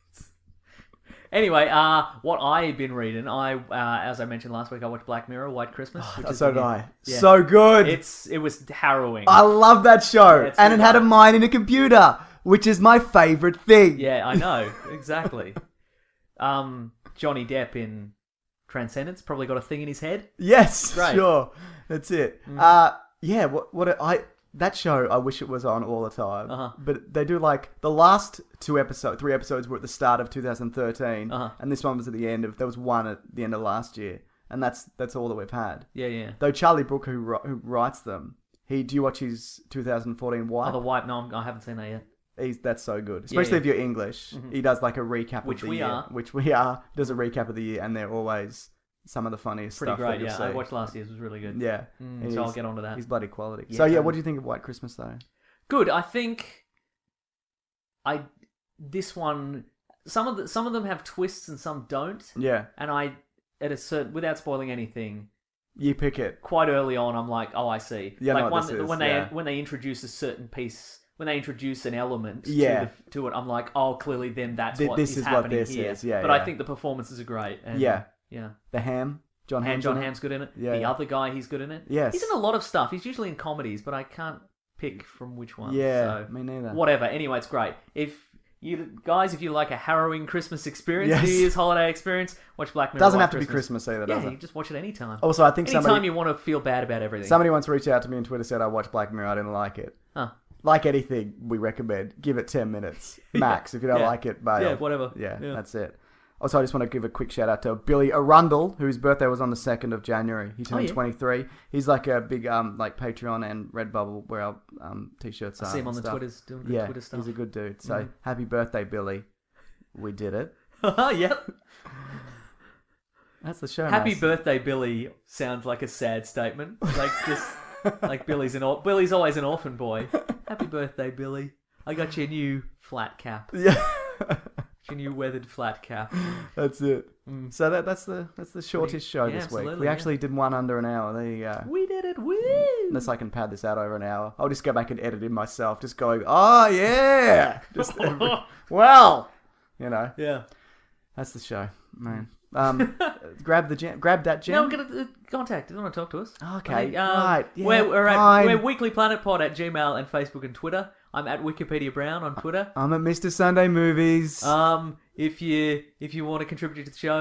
Anyway, uh, what I've been reading, I uh, as I mentioned last week, I watched Black Mirror, White Christmas. Which is so the- did I. Yeah. So good. It's it was harrowing. I love that show, Yeah, it's and it good. had a mind in a computer, which is my favorite thing. Yeah, I know exactly. um, Johnny Depp in Transcendence probably got a thing in his head. Yes, Great. sure. That's it. Uh, yeah. What? What? a- I that show. I wish it was on all the time. Uh-huh. But they do like the last two episodes, three episodes were at the start of two thousand thirteen, Uh-huh. and this one was at the end of. There was one at the end of last year, and that's that's all that we've had. Yeah, yeah. Though Charlie Brooker, who wri- who writes them, he do you watch his two thousand fourteen Oh, Wipe? the Wipe. No, I'm- I haven't seen that yet. He's that's so good, especially yeah. if you're English. He does like a recap Which of the we year, are. which we are. Does a recap of the year, and they're always some of the funniest Pretty stuff that great. you'll Yeah, see. I watched last year's. It was really good. Yeah, Mm, And so I'll he's- get onto that. He's bloody quality. Yeah, so yeah, totally. what do you think of White Christmas though? Good. I think I this one. Some of the, some of them have twists and some don't. Yeah, And I at a certain without spoiling anything. you pick it. Quite early on, I'm like, oh, I see. Yeah, I know like what one, this is, when they yeah. when they introduce a certain piece, when they introduce an element Yeah. to, the, to it, I'm like, oh, clearly then that's Th- what this is, is what happening this here. is, yeah, but I yeah. think the performances are great. And, Yeah. yeah. The Ham, John Hamm. And John Hamm's good in it. Yeah, the yeah. other guy, he's good in it. Yes. He's in a lot of stuff. He's usually in comedies, but I can't pick from which one. Yeah, so. me neither. Whatever. Anyway, it's great. If you guys, if you like a harrowing Christmas experience, Yes. New Year's holiday experience, watch Black Mirror. Doesn't White have to be Christmas. Christmas either, Yeah, does you it? just watch it anytime. Also, I think anytime somebody you want to feel bad about everything. somebody once reached out to me on Twitter, said I watched Black Mirror, I didn't like it. Huh. Like anything we recommend, give it ten minutes max. If you don't Yeah. like it, bail. Yeah, whatever. Yeah, Yeah. that's it. Also, I just want to give a quick shout out to Billy Arundel, whose birthday was on the second of January. He turned Oh, yeah. twenty-three. He's like a big um like Patreon and Redbubble where our um t-shirts I are. see him on and the stuff. Twitters doing good Yeah, Twitter stuff. he's a good dude. So Mhm. happy birthday, Billy. We did it. Yep. That's the show. Happy Mason. birthday, Billy. Sounds like a sad statement. Like just like Billy's an or- Billy's always an orphan boy. Happy birthday, Billy. I got your new flat cap. Yeah. Your new weathered flat cap. That's it. Mm. So that that's the that's the shortest show yeah, this week. absolutely, We yeah. actually did one under an hour. There you go. We did it. Woo! Unless I can pad this out over an hour, I'll just go back and edit it myself. Just going, oh yeah, just every, well, you know, Yeah. that's the show, man. Um, grab the gem, grab that gem. No, we're gonna uh, contact. Do you want to talk to us? Okay, um, right, yeah, we're we're at fine. we're Weekly Planet Pod at Gmail and Facebook and Twitter. I'm at Wikipedia Brown on Twitter. I'm at Mister Sunday Movies. Um, if you if you want to contribute to the show,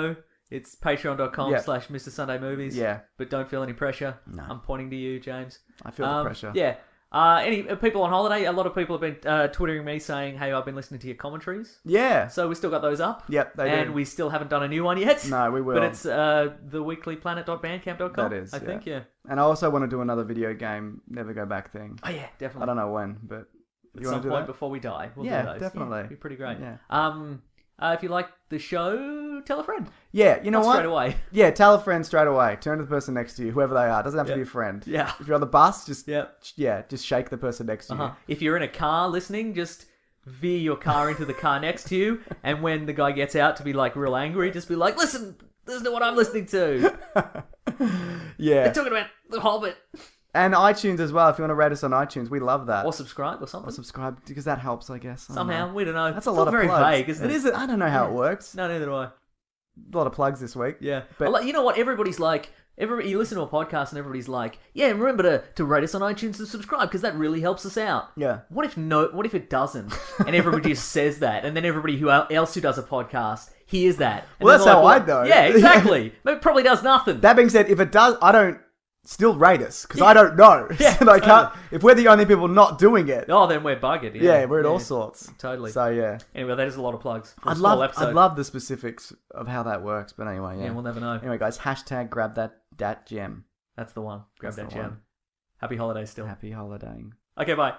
It's patreon.com Yeah. slash Mister Sunday Movies. Yeah. But don't feel any pressure. No. I'm pointing to you, James. I feel Um, the pressure. Yeah. Uh, any uh, people on holiday? A lot of people have been uh, twittering me saying, "Hey, I've been listening to your commentaries." Yeah. So we still got those up. Yep, they and do. we still haven't done a new one yet. No, we will. But it's uh, the weekly planet dot bandcamp dot com. That is, I yeah. think, yeah. And I also want to do another video game Never Go Back thing. Oh yeah, definitely. I don't know when, but At you some want to do point that? before we die, we'll Yeah, do those. definitely. Yeah, it'd be pretty great. Yeah. Um, uh, if you like the show, tell a friend. Yeah, you know Not what? straight away. Yeah, tell a friend straight away. Turn to the person next to you, whoever they are. Doesn't have to Yeah. be a friend. Yeah. If you're on the bus, just Yeah. yeah, just shake the person next to Uh-huh. If you're in a car listening, just veer your car into the car next to you, and when the guy gets out to be like real angry, just be like, "Listen, listen to what I'm listening to. you. Yeah. They're talking about The Hobbit." And iTunes as well. If you want to rate us on iTunes, we love that. Or subscribe or something. Or subscribe because that helps, I guess. I don't Somehow, know. we don't know. That's a It's lot all of very plugs. vague, isn't it? It is. I don't know how it works. No, neither do I. A lot of plugs this week. Yeah. But But you know what? Everybody's like, everybody, you listen to a podcast and everybody's like, yeah, remember to, to rate us on iTunes and subscribe because that really helps us out. Yeah. What if no? What if it doesn't? And everybody just says that, and then everybody who else who does a podcast hears that. And Well, then that's they're how like, I know. Yeah, exactly. But it probably does nothing. that being said, if it does, I don't still rate us because I don't know. Yeah, and I can't. If we're the only people not doing it, Oh, then we're buggered. Yeah, yeah, we're at all sorts. Totally. So yeah, Anyway, that is a lot of plugs. For a I'd small love. episode. I'd love the specifics of how that works. But anyway, yeah. Yeah, we'll never know. Anyway, guys, hashtag grab that dat gem. That's the one. Grab That's that the gem. one. Happy holidays still. Happy holidaying. Okay, bye.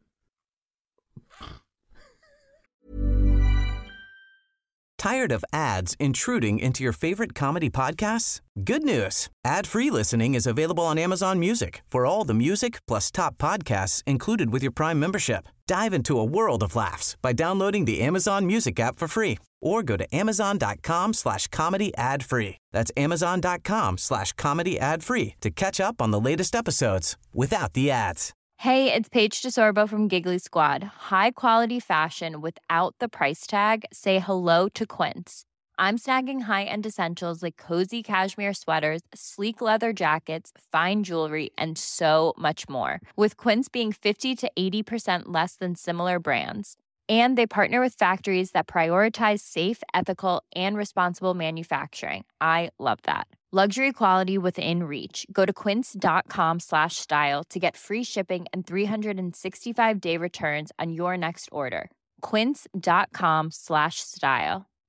Tired of ads intruding into your favorite comedy podcasts? Good news. Ad-free listening is available on Amazon Music for all the music plus top podcasts included with your Prime membership. Dive into a world of laughs by downloading the Amazon Music app for free or go to amazon.com slash comedy ad free. That's amazon.com slash comedy ad free to catch up on the latest episodes without the ads. Hey, it's Paige DeSorbo from Giggly Squad. High quality fashion without the price tag. Say hello to Quince. I'm snagging high-end essentials like cozy cashmere sweaters, sleek leather jackets, fine jewelry, and so much more. With Quince being fifty to eighty percent less than similar brands. And they partner with factories that prioritize safe, ethical, and responsible manufacturing. I love that. Luxury quality within reach. Go to quince.com slash style to get free shipping and three sixty-five day returns on your next order. Quince.com slash style.